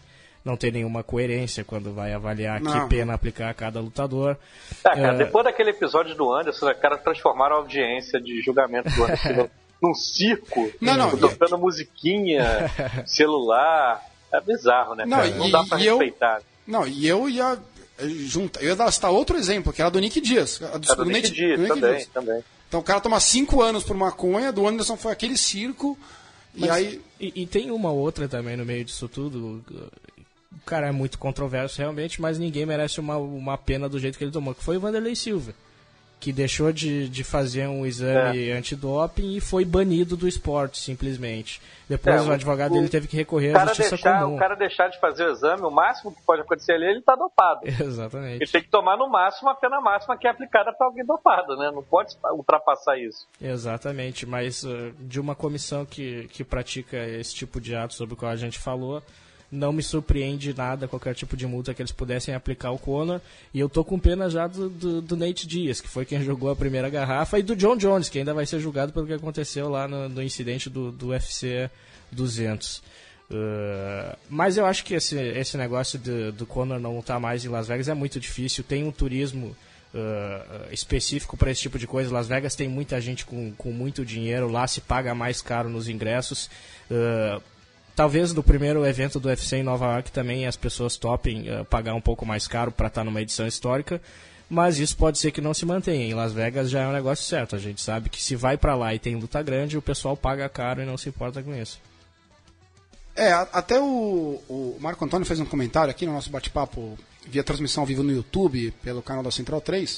não tem nenhuma coerência quando vai avaliar Não. que pena aplicar a cada lutador. É, cara, É, depois daquele episódio do Anderson, os caras transformaram a audiência de julgamento do Anderson num circo, Não, não, tocando musiquinha, celular. É bizarro, né, Não, cara? e- Não dá pra e eu- respeitar. Não, e eu ia juntar, eu ia dar citar outro exemplo, que era do Nick Diaz. A do, É do Nick Nate- Diaz, do Nick também, Diaz. também. Então o cara toma cinco anos por maconha, do Anderson foi aquele circo, e Mas- aí... E, e tem uma outra também no meio disso tudo. O cara é muito controverso realmente, mas ninguém merece uma, uma pena do jeito que ele tomou, que foi o Vanderlei Silva, que deixou de, de fazer um exame É. antidoping e foi banido do esporte, simplesmente. Depois É, o advogado o- dele teve que recorrer O à cara, justiça deixar, comum. o cara deixar de fazer o exame, o máximo que pode acontecer ali, ele tá dopado. Exatamente. Ele tem que tomar no máximo a pena máxima que é aplicada para alguém dopado, né? Não pode ultrapassar isso. Exatamente, mas uh, de uma comissão que, que pratica esse tipo de ato sobre o qual a gente falou, não me surpreende nada qualquer tipo de multa que eles pudessem aplicar ao Conor. E eu tô com pena já do, do, do Nate Diaz, que foi quem jogou a primeira garrafa, e do John Jones, que ainda vai ser julgado pelo que aconteceu lá no, no incidente do, do U F C duzentos. Uh, mas eu acho que esse, esse negócio de, do Conor não estar mais em Las Vegas é muito difícil. Tem um turismo uh, específico para esse tipo de coisa. Las Vegas tem muita gente com, com muito dinheiro, lá se paga mais caro nos ingressos. Uh, talvez no primeiro evento do U F C em Nova York também as pessoas topem uh, pagar um pouco mais caro para estar numa edição histórica, mas isso pode ser que não se mantenha. Em Las Vegas já é um negócio certo. A gente sabe que se vai para lá e tem luta grande, o pessoal paga caro e não se importa com isso. É, a- até o, o Marco Antônio fez um comentário aqui no nosso bate-papo via transmissão ao vivo no YouTube, pelo canal da Central três,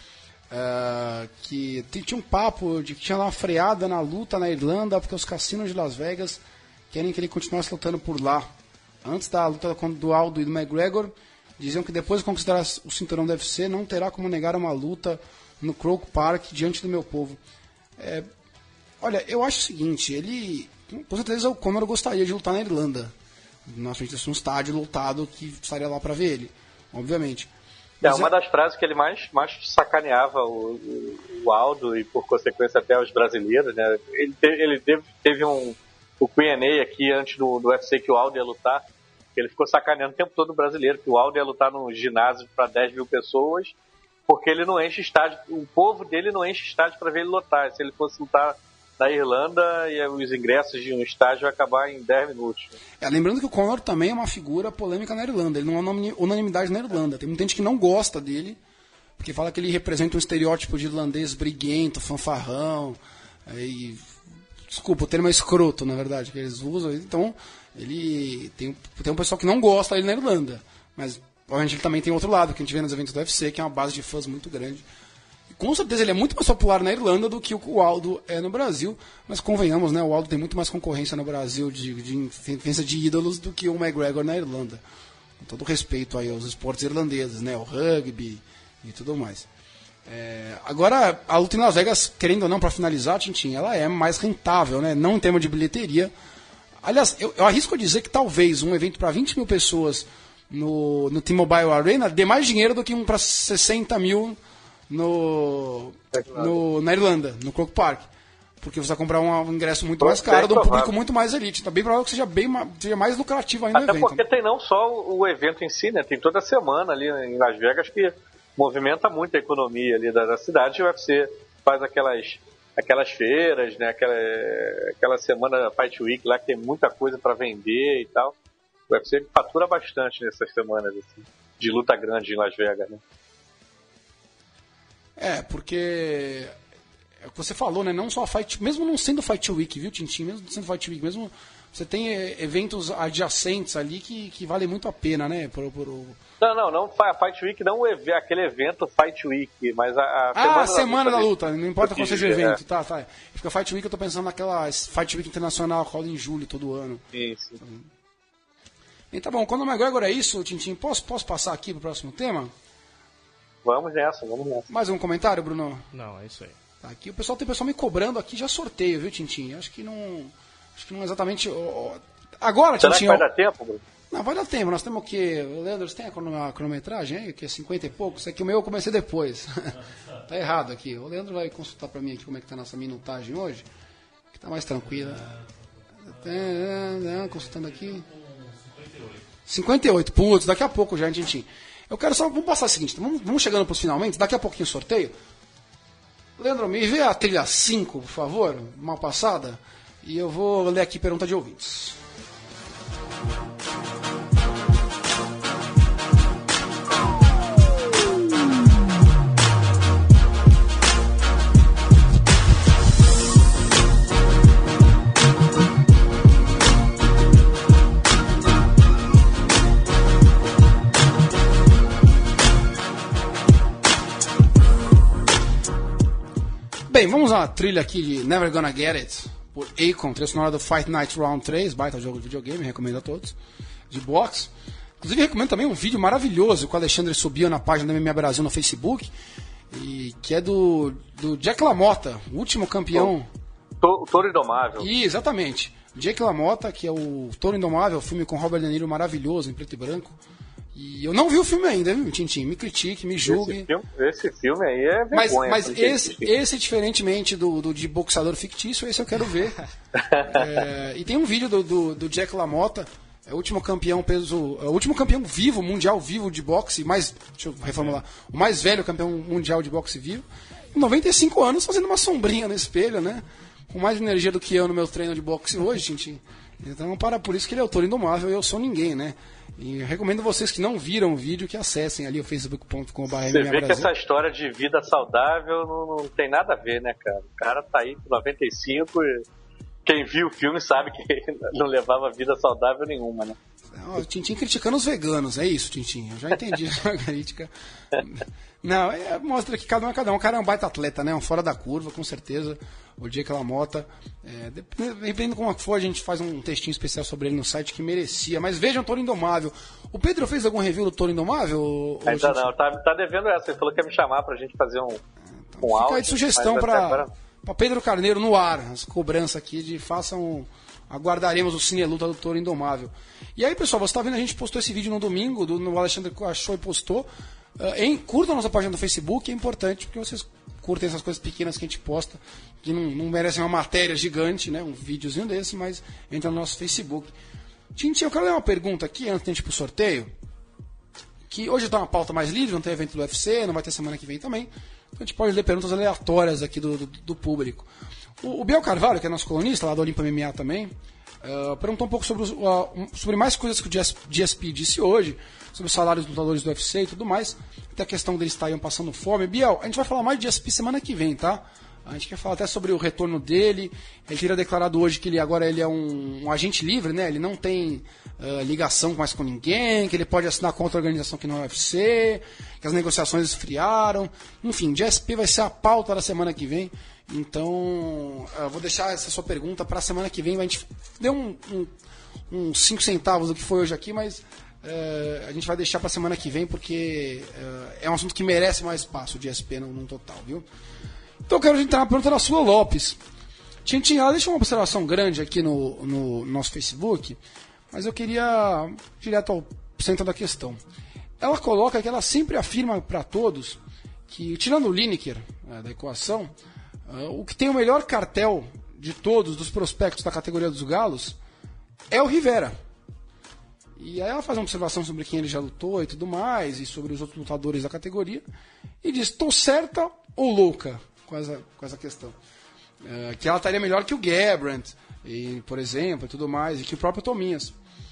é, que t- tinha um papo de que tinha uma freada na luta na Irlanda, porque os cassinos de Las Vegas querem que ele continuasse lutando por lá. Antes da luta do Aldo e do McGregor, diziam que depois de conquistar o cinturão do U F C, não terá como negar uma luta no Croke Park diante do meu povo. É, olha, eu acho o seguinte, ele... Com certeza o Conor gostaria de lutar na Irlanda. Na frente de um estádio lotado que estaria lá pra ver ele, obviamente. É Mas uma das frases que ele mais, mais sacaneava o, o, o Aldo e, por consequência, até os brasileiros, né? Ele, te, ele teve, teve um o Q and A aqui antes do, do U F C que o Aldo ia lutar. Ele ficou sacaneando o tempo todo o brasileiro, que o Aldo ia lutar num ginásio para dez mil pessoas, porque ele não enche estádio, o povo dele não enche estádio para ver ele lutar. Se ele fosse lutar na Irlanda, e os ingressos de um estádio iam acabar em dez minutos. É, lembrando que o Conor também é uma figura polêmica na Irlanda. Ele não é unanimidade na Irlanda. Tem muita gente que não gosta dele, porque fala que ele representa um estereótipo de irlandês briguento, fanfarrão. E, desculpa, o termo é escroto, na verdade, que eles usam. Então, ele tem, tem um pessoal que não gosta dele na Irlanda. Mas, obviamente, ele também tem outro lado, que a gente vê nos eventos do U F C, que é uma base de fãs muito grande. Com certeza ele é muito mais popular na Irlanda do que o Aldo é no Brasil, mas convenhamos, né? O Aldo tem muito mais concorrência no Brasil de, de influência de ídolos do que o McGregor na Irlanda. Com todo respeito aí aos esportes irlandeses, né? O rugby e tudo mais. É, agora, a luta em Las Vegas, querendo ou não, para finalizar, Tintin, ela é mais rentável, né? Não em termos de bilheteria. Aliás, eu, eu arrisco a dizer que talvez um evento para vinte mil pessoas no, no T-Mobile Arena dê mais dinheiro do que um para sessenta mil No, no, na Irlanda, no Croke Park. Porque você vai comprar um, um ingresso muito mais caro, de um público muito mais elite. Então, bem provável que seja, bem, seja mais lucrativo ainda o Até evento. porque tem não só o evento em si, né? Tem toda semana ali em Las Vegas que movimenta muito a economia ali da, da cidade. E o U F C faz aquelas, aquelas feiras, né? Aquela, aquela semana Fight Week lá que tem muita coisa para vender e tal. O U F C fatura bastante nessas semanas assim, de luta grande em Las Vegas, né? É, porque é o que você falou, né? Não só a Fight, mesmo não sendo Fight Week, viu, Tintin? Mesmo não sendo Fight Week, mesmo você tem é, eventos adjacentes ali que, que valem muito a pena, né? Por, por... Não, não, não a Fight Week, não o, aquele evento Fight Week, mas a, a ah, semana, a semana da luta, luta não importa qual seja o é. evento, tá, tá. Fica Fight Week, eu tô pensando naquela Fight Week internacional que rola em julho todo ano. Isso. E tá bom, quando o McGregor é isso, Tintin, posso, posso passar aqui pro próximo tema? Vamos nessa, vamos nessa. Mais um comentário, Bruno? Não, é isso aí. Tá, aqui o pessoal tem pessoal me cobrando aqui já sorteio, viu, Tintin? Acho que não. Acho que não é exatamente. Ó, agora, Será Tintin. que vai dar tempo, Bruno? Não, vai dar tempo. Nós temos o quê? O Leandro, você tem a crono- a cronometragem aí? Que é cinquenta e pouco? Isso aqui o meu eu comecei depois. Tá errado aqui. O Leandro vai consultar pra mim aqui como é que tá a nossa minutagem hoje. Que tá mais tranquila. Tá, consultando aqui. cinquenta e oito, putz, daqui a pouco já, Tintim. Eu quero só, vamos passar o seguinte, vamos, vamos chegando pros finalmente, daqui a pouquinho o sorteio. Leandro, me vê a trilha cinco, por favor, uma passada, e eu vou ler aqui pergunta de ouvintes. Bem, vamos à trilha aqui de Never Gonna Get It, por Akon, trilha sonora do Fight Night Round três, baita jogo de videogame, recomendo a todos, de boxe. Inclusive, recomendo também um vídeo maravilhoso que o Alexandre subiu na página da M M A Brasil no Facebook, e que é do, do Jack LaMotta, o último campeão. O Touro Indomável. E, exatamente. Jack LaMotta, que é o Touro Indomável, filme com Robert De Niro maravilhoso, em preto e branco. E eu não vi o filme ainda, viu, Tintim? Me critique, me julgue. Esse filme, esse filme aí é Mas, vergonha. mas esse, esse, diferentemente do, do de boxeador fictício, esse eu quero ver. É, e tem um vídeo do, do, do Jack LaMotta, é o último campeão peso, é o último campeão vivo, mundial vivo de boxe, mais, deixa eu reformular, o mais velho campeão mundial de boxe vivo, com noventa e cinco anos, fazendo uma sombrinha no espelho, né? Com mais energia do que eu no meu treino de boxe hoje, Tintim. Então, para por isso que ele é o Touro Indomável e eu sou ninguém, né? E eu recomendo vocês que não viram o vídeo que acessem ali o facebook ponto com barra Você vê que essa história de vida saudável não, não tem nada a ver, né, cara? O cara tá aí com noventa e cinco e quem viu o filme sabe que não levava vida saudável nenhuma, né? O Tintim criticando os veganos, é isso, Tintim. Eu já entendi a crítica. Não, é, mostra que cada um é cada um. O cara é um baita atleta, né? Um fora da curva, com certeza. O Jack LaMotta. É, dependendo como for, a gente faz um textinho especial sobre ele no site que merecia. Mas vejam Touro Indomável. O Pedro fez algum review do Touro Indomável? Ou, Ainda não, tá, tá devendo essa. Ele falou que ia me chamar pra gente fazer um, então, um áudio. Fica aí de sugestão pra, agora... pra Pedro Carneiro no ar. As cobranças aqui de façam... Aguardaremos o Cineluta do Touro Indomável. E aí, pessoal, você está vendo, a gente postou esse vídeo no domingo, do, no Alexandre achou e postou. Uh, em, curta a nossa página do Facebook, é importante, porque vocês curtem essas coisas pequenas que a gente posta, que não, não merecem uma matéria gigante, né, um videozinho desse, mas entra no nosso Facebook. Tintin, eu quero ler uma pergunta aqui, antes de a gente ir pro sorteio, que hoje está uma pauta mais livre, não tem evento do U F C, não vai ter semana que vem também, então a gente pode ler perguntas aleatórias aqui do, do, do público. O, o Biel Carvalho, que é nosso colunista lá do Olimpo M M A também, uh, perguntou um pouco sobre, os, uh, sobre mais coisas que o G S P disse hoje, sobre os salários dos lutadores do U F C e tudo mais, até a questão deles estarem passando fome. Biel, a gente vai falar mais de G S P semana que vem, tá? A gente quer falar até sobre o retorno dele. Ele teria declarado hoje que ele agora ele é um, um agente livre, né? Ele não tem uh, ligação mais com ninguém, que ele pode assinar com outra organização que não é o U F C, que as negociações esfriaram. Enfim, G S P vai ser a pauta da semana que vem. Então, eu vou deixar essa sua pergunta para a semana que vem. A gente deu uns um, um, cinco centavos do que foi hoje aqui, mas uh, a gente vai deixar para a semana que vem porque uh, é um assunto que merece mais espaço, o G S P no, no total, viu? Então eu quero entrar na pergunta da Sula Lopes. Tintin, ela deixou uma observação grande aqui no, no nosso Facebook, mas eu queria direto ao centro da questão. Ela coloca que ela sempre afirma para todos que, tirando o Lineker né, da equação, uh, o que tem o melhor cartel de todos, dos prospectos da categoria dos galos, é o Rivera. E aí ela faz uma observação sobre quem ele já lutou e tudo mais, e sobre os outros lutadores da categoria, e diz, estou certa ou louca com essa, com essa questão? Uh, que ela estaria melhor que o Garbrandt, e, por exemplo, e tudo mais, e que o próprio Tominhas.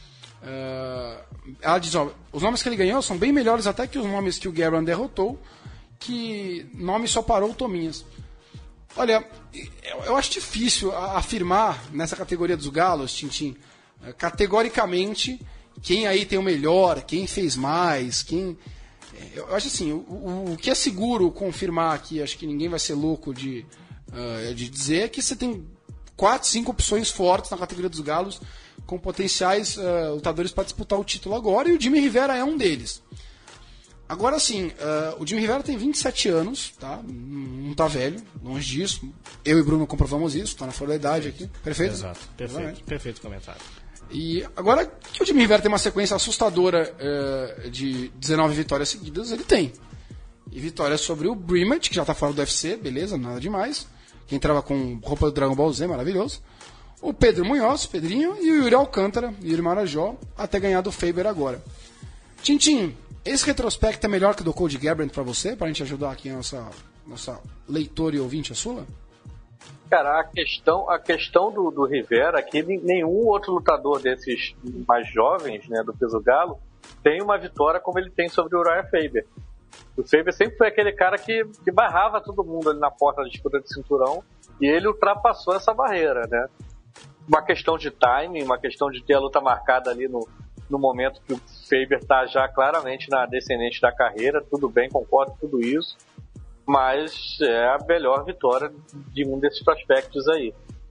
Uh, ela diz, ó, os nomes que ele ganhou são bem melhores até que os nomes que o Garbrandt derrotou, que nome só parou o Tominhas. Olha, eu acho difícil afirmar nessa categoria dos galos, Tintin, categoricamente, quem aí tem o melhor, quem fez mais, quem... Eu acho assim, o, o que é seguro confirmar aqui, acho que ninguém vai ser louco de, uh, de dizer, é que você tem quatro, cinco opções fortes na categoria dos galos, com potenciais uh, lutadores para disputar o título agora, e o Jimmy Rivera é um deles. Agora sim, uh, o Jimmy Rivera tem vinte e sete anos, tá? Não tá velho, longe disso. Eu e Bruno comprovamos isso, tá na flor da idade aqui. Perfeito? Exato, perfeito, perfeito comentário. E agora que o Jimmy Rivera tem uma sequência assustadora uh, de dezenove vitórias seguidas, ele tem. E vitórias sobre o Brimage, que já tá fora do U F C, beleza, nada demais. Que entrava com roupa do Dragon Ball Z, maravilhoso. o Pedro Munhoz, Pedrinho, e o Yuri Alcântara, Yuri Marajó, até ganhar do Faber agora. Tintin, esse retrospecto é melhor que o do Cody Garbrandt pra você, pra gente ajudar aqui a nossa, nossa leitora e ouvinte a sua? Cara, a questão, a questão do, do Rivera aqui, nenhum outro lutador desses mais jovens, né, do peso galo, tem uma vitória como ele tem sobre o Uriah Faber. O Faber sempre foi aquele cara que, que barrava todo mundo ali na porta da disputa de cinturão, e ele ultrapassou essa barreira, né? Uma questão de timing, uma questão de ter a luta marcada ali no, no momento que o Faber está já claramente na descendente da carreira, tudo bem, concordo com tudo isso, mas é a melhor vitória de um desses prospectos aí.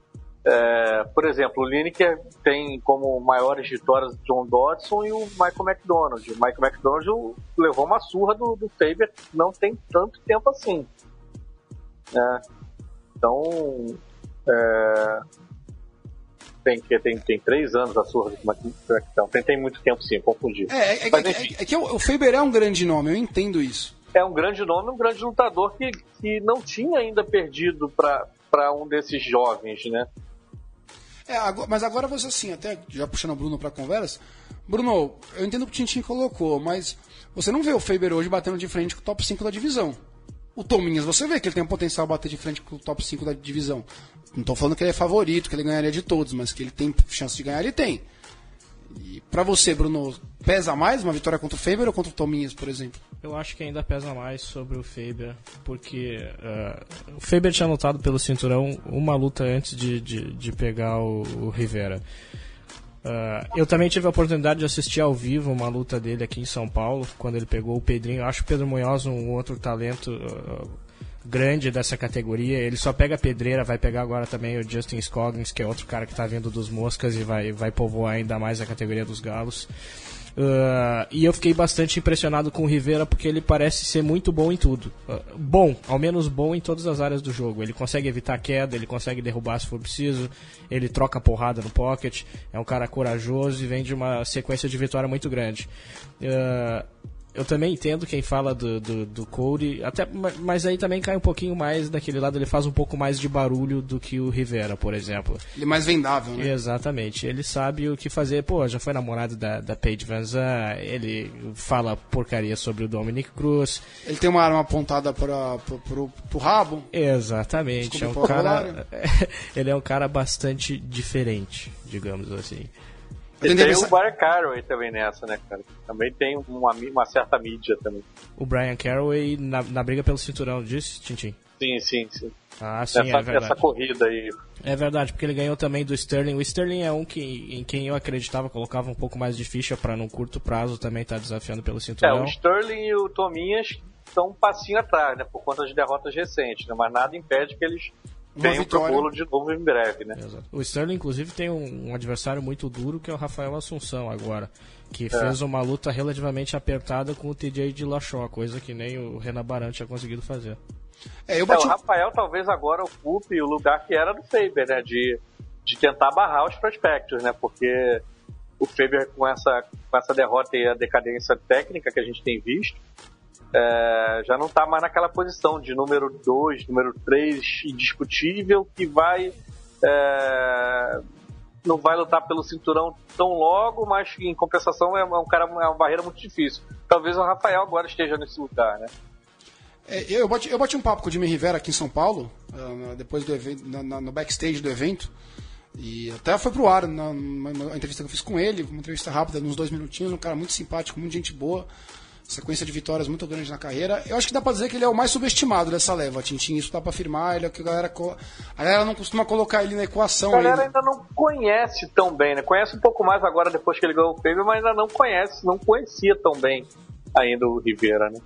É, por exemplo, o Lineker tem como maiores vitórias o John Dodson e o Michael McDonald. O Michael McDonald levou uma surra do, do Faber não tem tanto tempo assim. É, então, é, tem, tem, tem três anos a surra do McDonald. Tem, tem muito tempo sim, confundi. É, é, Mas, é, é, é que o, o Faber é um grande nome, eu entendo isso. É um grande nome, um grande lutador que, que não tinha ainda perdido para um desses jovens, né? É, agora, mas agora você assim, até já puxando o Bruno pra conversa, Bruno, eu entendo o que o Tintin colocou, mas você não vê o Faber hoje batendo de frente com o top cinco da divisão. O Tominhas, você vê que ele tem um potencial bater de frente com o top cinco da divisão. Não tô falando que ele é favorito, que ele ganharia de todos, mas que ele tem chance de ganhar, ele tem. E pra você, Bruno, pesa mais uma vitória contra o Faber ou contra o Tominhas, por exemplo? Eu acho que ainda pesa mais sobre o Faber, porque uh, o Faber tinha lutado pelo cinturão uma luta antes de, de, de pegar o, o Rivera. Uh, eu também tive a oportunidade de assistir ao vivo uma luta dele aqui em São Paulo, quando ele pegou o Pedrinho. Eu acho o Pedro Munhoz um outro talento uh, grande dessa categoria. Ele só pega pedreira, vai pegar agora também o Justin Scoggins, que é outro cara que está vindo dos Moscas e vai, vai povoar ainda mais a categoria dos Galos. Uh, e eu fiquei bastante impressionado com o Rivera porque ele parece ser muito bom em tudo. Uh, bom, ao menos bom em todas as áreas do jogo. Ele consegue evitar queda, ele consegue derrubar se for preciso, ele troca porrada no pocket, é um cara corajoso e vem de uma sequência de vitória muito grande. Uh, eu também entendo quem fala do, do, do Cody, até, mas aí também cai um pouquinho mais daquele lado, ele faz um pouco mais de barulho do que o Rivera, por exemplo. Ele é mais vendável, né? Exatamente, ele sabe o que fazer, pô, já foi namorado da, da Paige Van Zandt, ele fala porcaria sobre o Dominic Cruz. Ele tem uma arma apontada para pro, pro, pro rabo. Exatamente, Desculpa, é um cara, ele é um cara bastante diferente, digamos assim. E tem o Brian Caraway também nessa, né, cara? Também tem uma, uma certa mídia também. O Brian Caraway na, na briga pelo cinturão, disse, Tintin? Sim, sim, sim. Ah, sim, essa, é verdade. Essa corrida aí. É verdade, porque ele ganhou também do Sterling. O Sterling é um que, em quem eu acreditava, colocava um pouco mais de ficha para num curto prazo também estar tá desafiando pelo cinturão. É, o Sterling e o Tominhas estão um passinho atrás, né, por conta de derrotas recentes, né, mas nada impede que eles venham pro bolo de novo em breve, né. Exato. O Sterling, inclusive, tem um, um adversário muito duro, que é o Rafael Assunção agora, que é. fez uma luta relativamente apertada com o T J Dillashaw, coisa que nem o Renan Baran tinha conseguido fazer. É, eu bati... é, o Rafael talvez agora ocupe o lugar que era do Faber, né, de, de tentar barrar os prospectos, né, porque o Faber com essa, com essa derrota e a decadência técnica que a gente tem visto, é, já não está mais naquela posição de número dois, número três indiscutível, que vai é, não vai lutar pelo cinturão tão logo, mas em compensação é um cara, é uma barreira muito difícil. Talvez o Rafael agora esteja nesse lugar, né? É, eu, bati, eu bati um papo com o Jimmy Rivera aqui em São Paulo, uh, depois do evento, na, na, no backstage do evento, e até foi pro ar na, na, na entrevista que eu fiz com ele, uma entrevista rápida, uns dois minutinhos, um cara muito simpático, muita gente boa, sequência de vitórias muito grande na carreira. Eu acho que dá pra dizer que ele é o mais subestimado dessa leva, Tintin, isso dá pra afirmar, ele é o que a galera, a galera não costuma colocar ele na equação. A galera ainda. ainda não conhece tão bem, né? Conhece um pouco mais agora depois que ele ganhou o Faber, mas ainda não conhece, não conhecia tão bem ainda o Rivera, né?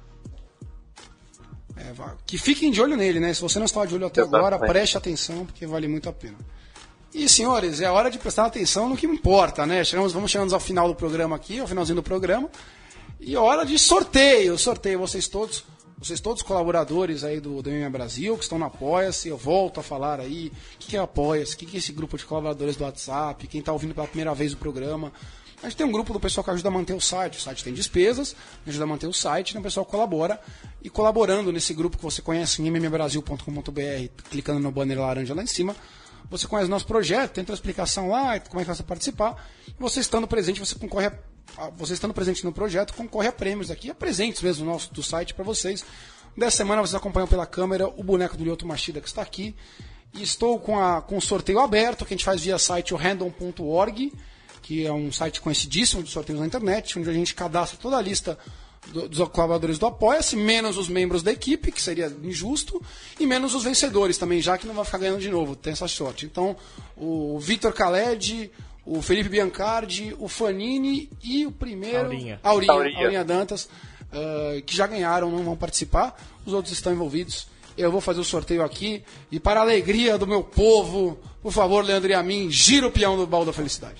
É, que fiquem de olho nele, né? Se você não está de olho até Exatamente. agora, preste atenção, porque vale muito a pena. E, senhores, é hora de prestar atenção no que importa, né? Chegamos, vamos chegando ao final do programa aqui, ao finalzinho do programa. E hora de sorteio. Sorteio, vocês todos, vocês todos colaboradores aí do, do M M A Brasil, que estão no Apoia-se. Eu volto a falar aí o que, que é Apoia-se, o que, que é esse grupo de colaboradores do WhatsApp, quem está ouvindo pela primeira vez o programa. A gente tem um grupo do pessoal que ajuda a manter o site. O site tem despesas, ajuda a manter o site, então o pessoal colabora. E colaborando nesse grupo que você conhece em m m brasil ponto com ponto b r, clicando no banner laranja lá em cima, você conhece o nosso projeto, tem toda a explicação lá, como é que você vai participar. E você estando presente, você concorre a, a, você estando presente no projeto, concorre a prêmios aqui, a presentes mesmo do nosso do site para vocês. Dessa semana vocês acompanham pela câmera o boneco do Lyoto Machida que está aqui. E estou com, a, com o sorteio aberto, que a gente faz via site o random ponto org, que é um site conhecidíssimo de sorteios na internet, onde a gente cadastra toda a lista do, dos colaboradores do Apoia-se, menos os membros da equipe, que seria injusto, e menos os vencedores também, já que não vai ficar ganhando de novo, tem essa sorte. Então, o Vitor Khaled, o Felipe Biancardi, o Fanini e o primeiro... Aurinha. Aurinha, Aurinha. Aurinha Dantas, uh, que já ganharam, não vão participar, os outros estão envolvidos. Eu vou fazer o sorteio aqui, e para a alegria do meu povo, por favor, Leandro e a mim, gira o peão do baú da felicidade.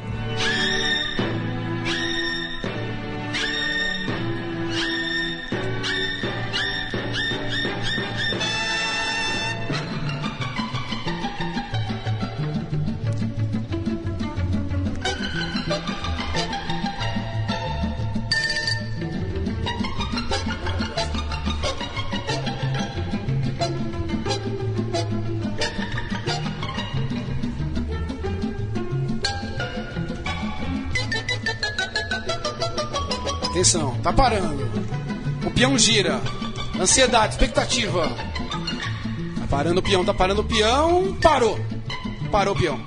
Atenção, tá parando. O peão gira. Ansiedade, expectativa. Tá parando o peão, tá parando o peão. Parou. Parou o peão.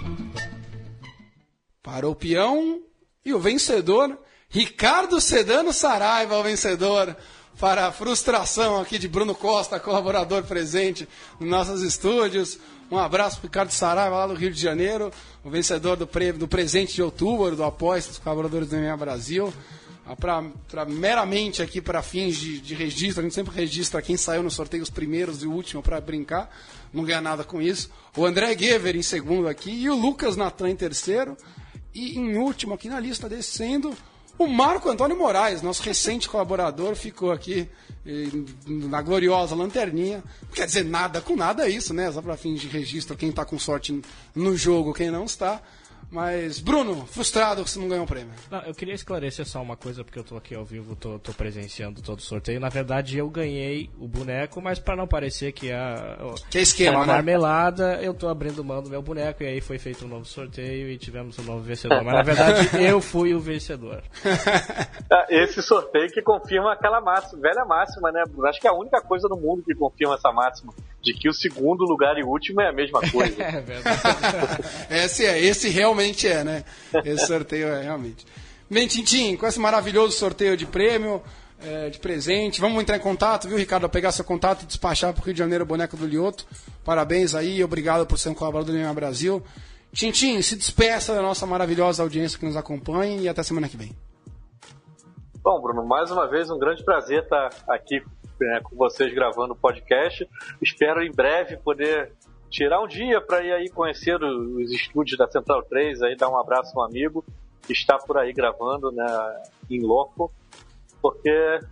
Parou o peão. E o vencedor, Ricardo Sedano Saraiva, o vencedor. Para a frustração aqui de Bruno Costa, colaborador presente nos nossos estúdios. Um abraço para o Ricardo Saraiva, lá do Rio de Janeiro. O vencedor do, prêmio, do presente de outubro, do Apoia dos colaboradores do M M A Brasil. Para meramente aqui para fins de, de registro, a gente sempre registra quem saiu no sorteio, os primeiros e o último, para brincar, não ganha nada com isso. O André Gever em segundo aqui, e o Lucas Natan em terceiro, e em último aqui na lista descendo, o Marco Antônio Moraes, nosso recente colaborador, ficou aqui eh, na gloriosa lanterninha. Não quer dizer nada com nada é isso, né? Só para fins de registro, quem está com sorte no jogo, quem não está. Mas, Bruno, frustrado que você não ganhou o prêmio. Não, eu queria esclarecer só uma coisa, porque eu tô aqui ao vivo, tô, tô presenciando todo o sorteio. Na verdade, eu ganhei o boneco, mas para não parecer que é, que é esquema, uma né? marmelada, eu tô abrindo mão do meu boneco, e aí foi feito um novo sorteio e tivemos um novo vencedor. Mas, na verdade, eu fui o vencedor. Esse sorteio que confirma aquela máxima, velha máxima, né, Bruno? Acho que é a única coisa no mundo que confirma essa máxima, de que o segundo lugar e o último é a mesma coisa. É verdade. esse é, esse realmente é, né? Esse sorteio é realmente. Bem, Tintim, com esse maravilhoso sorteio de prêmio, é, de presente, vamos entrar em contato, viu, Ricardo? Pegar seu contato e despachar para o Rio de Janeiro o boneco do Lyoto. Parabéns aí, obrigado por ser um colaborador do M M A Brasil. Tintim, se despeça da nossa maravilhosa audiência que nos acompanha e até semana que vem. Bom, Bruno, mais uma vez um grande prazer estar aqui, né, com vocês gravando o podcast. Espero em breve poder tirar um dia para ir aí conhecer os estúdios da Central três, aí dar um abraço a um amigo que está por aí gravando, né, em loco, porque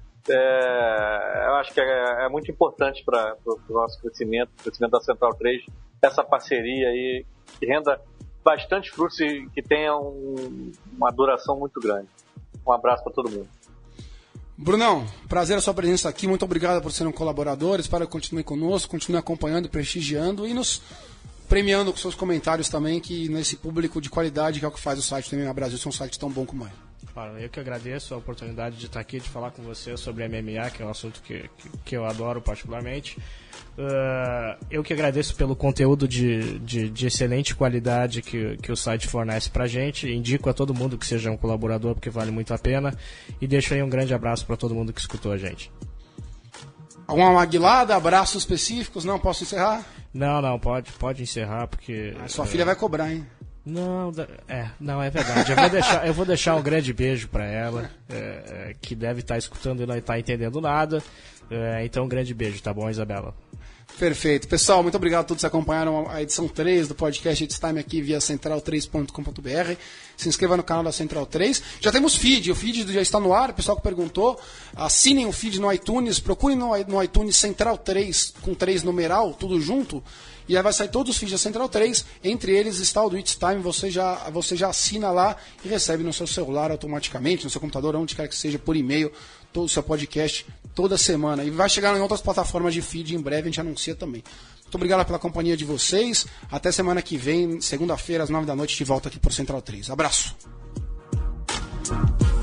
é, eu acho que é, é muito importante para o nosso crescimento, o crescimento da Central três, essa parceria aí que renda bastante frutos e que tenha um, uma duração muito grande. Um abraço para todo mundo. Brunão, prazer a sua presença aqui, muito obrigado por serem um colaborador, espero que continue conosco, continue acompanhando, prestigiando e nos premiando com seus comentários também, que nesse público de qualidade que é o que faz o site do M M A Brasil ser um site tão bom como é. Claro, eu que agradeço a oportunidade de estar aqui, de falar com você sobre M M A, que é um assunto que, que, que eu adoro particularmente. Uh, eu que agradeço pelo conteúdo de, de, de excelente qualidade que, que o site fornece pra gente. Indico a todo mundo que seja um colaborador, porque vale muito a pena. E deixo aí um grande abraço para todo mundo que escutou a gente. Alguma aguilada, abraços específicos? Não, posso encerrar? Não, não, pode, pode encerrar, porque... A sua uh, filha vai cobrar, hein? Não, é, não, é verdade. Eu vou deixar, eu vou deixar um grande beijo para ela, é, é, que deve estar escutando e não está entendendo nada. É, então, um grande beijo, tá bom, Isabela? Perfeito. Pessoal, muito obrigado a todos que acompanharam a edição três do podcast It's Time aqui via central três ponto com ponto b r. Se inscreva no canal da Central três. Já temos feed, o feed já está no ar, o pessoal que perguntou. Assinem o feed no iTunes, procurem no, no iTunes Central três, com três numeral, tudo junto. E aí vai sair todos os feeds da Central três, entre eles está o do It's Time, você já, você já assina lá e recebe no seu celular automaticamente, no seu computador, onde quer que seja, por e-mail, todo o seu podcast toda semana. E vai chegar em outras plataformas de feed em breve, a gente anuncia também. Muito obrigado pela companhia de vocês. Até semana que vem, segunda-feira, às nove da noite, de volta aqui por Central três. Abraço.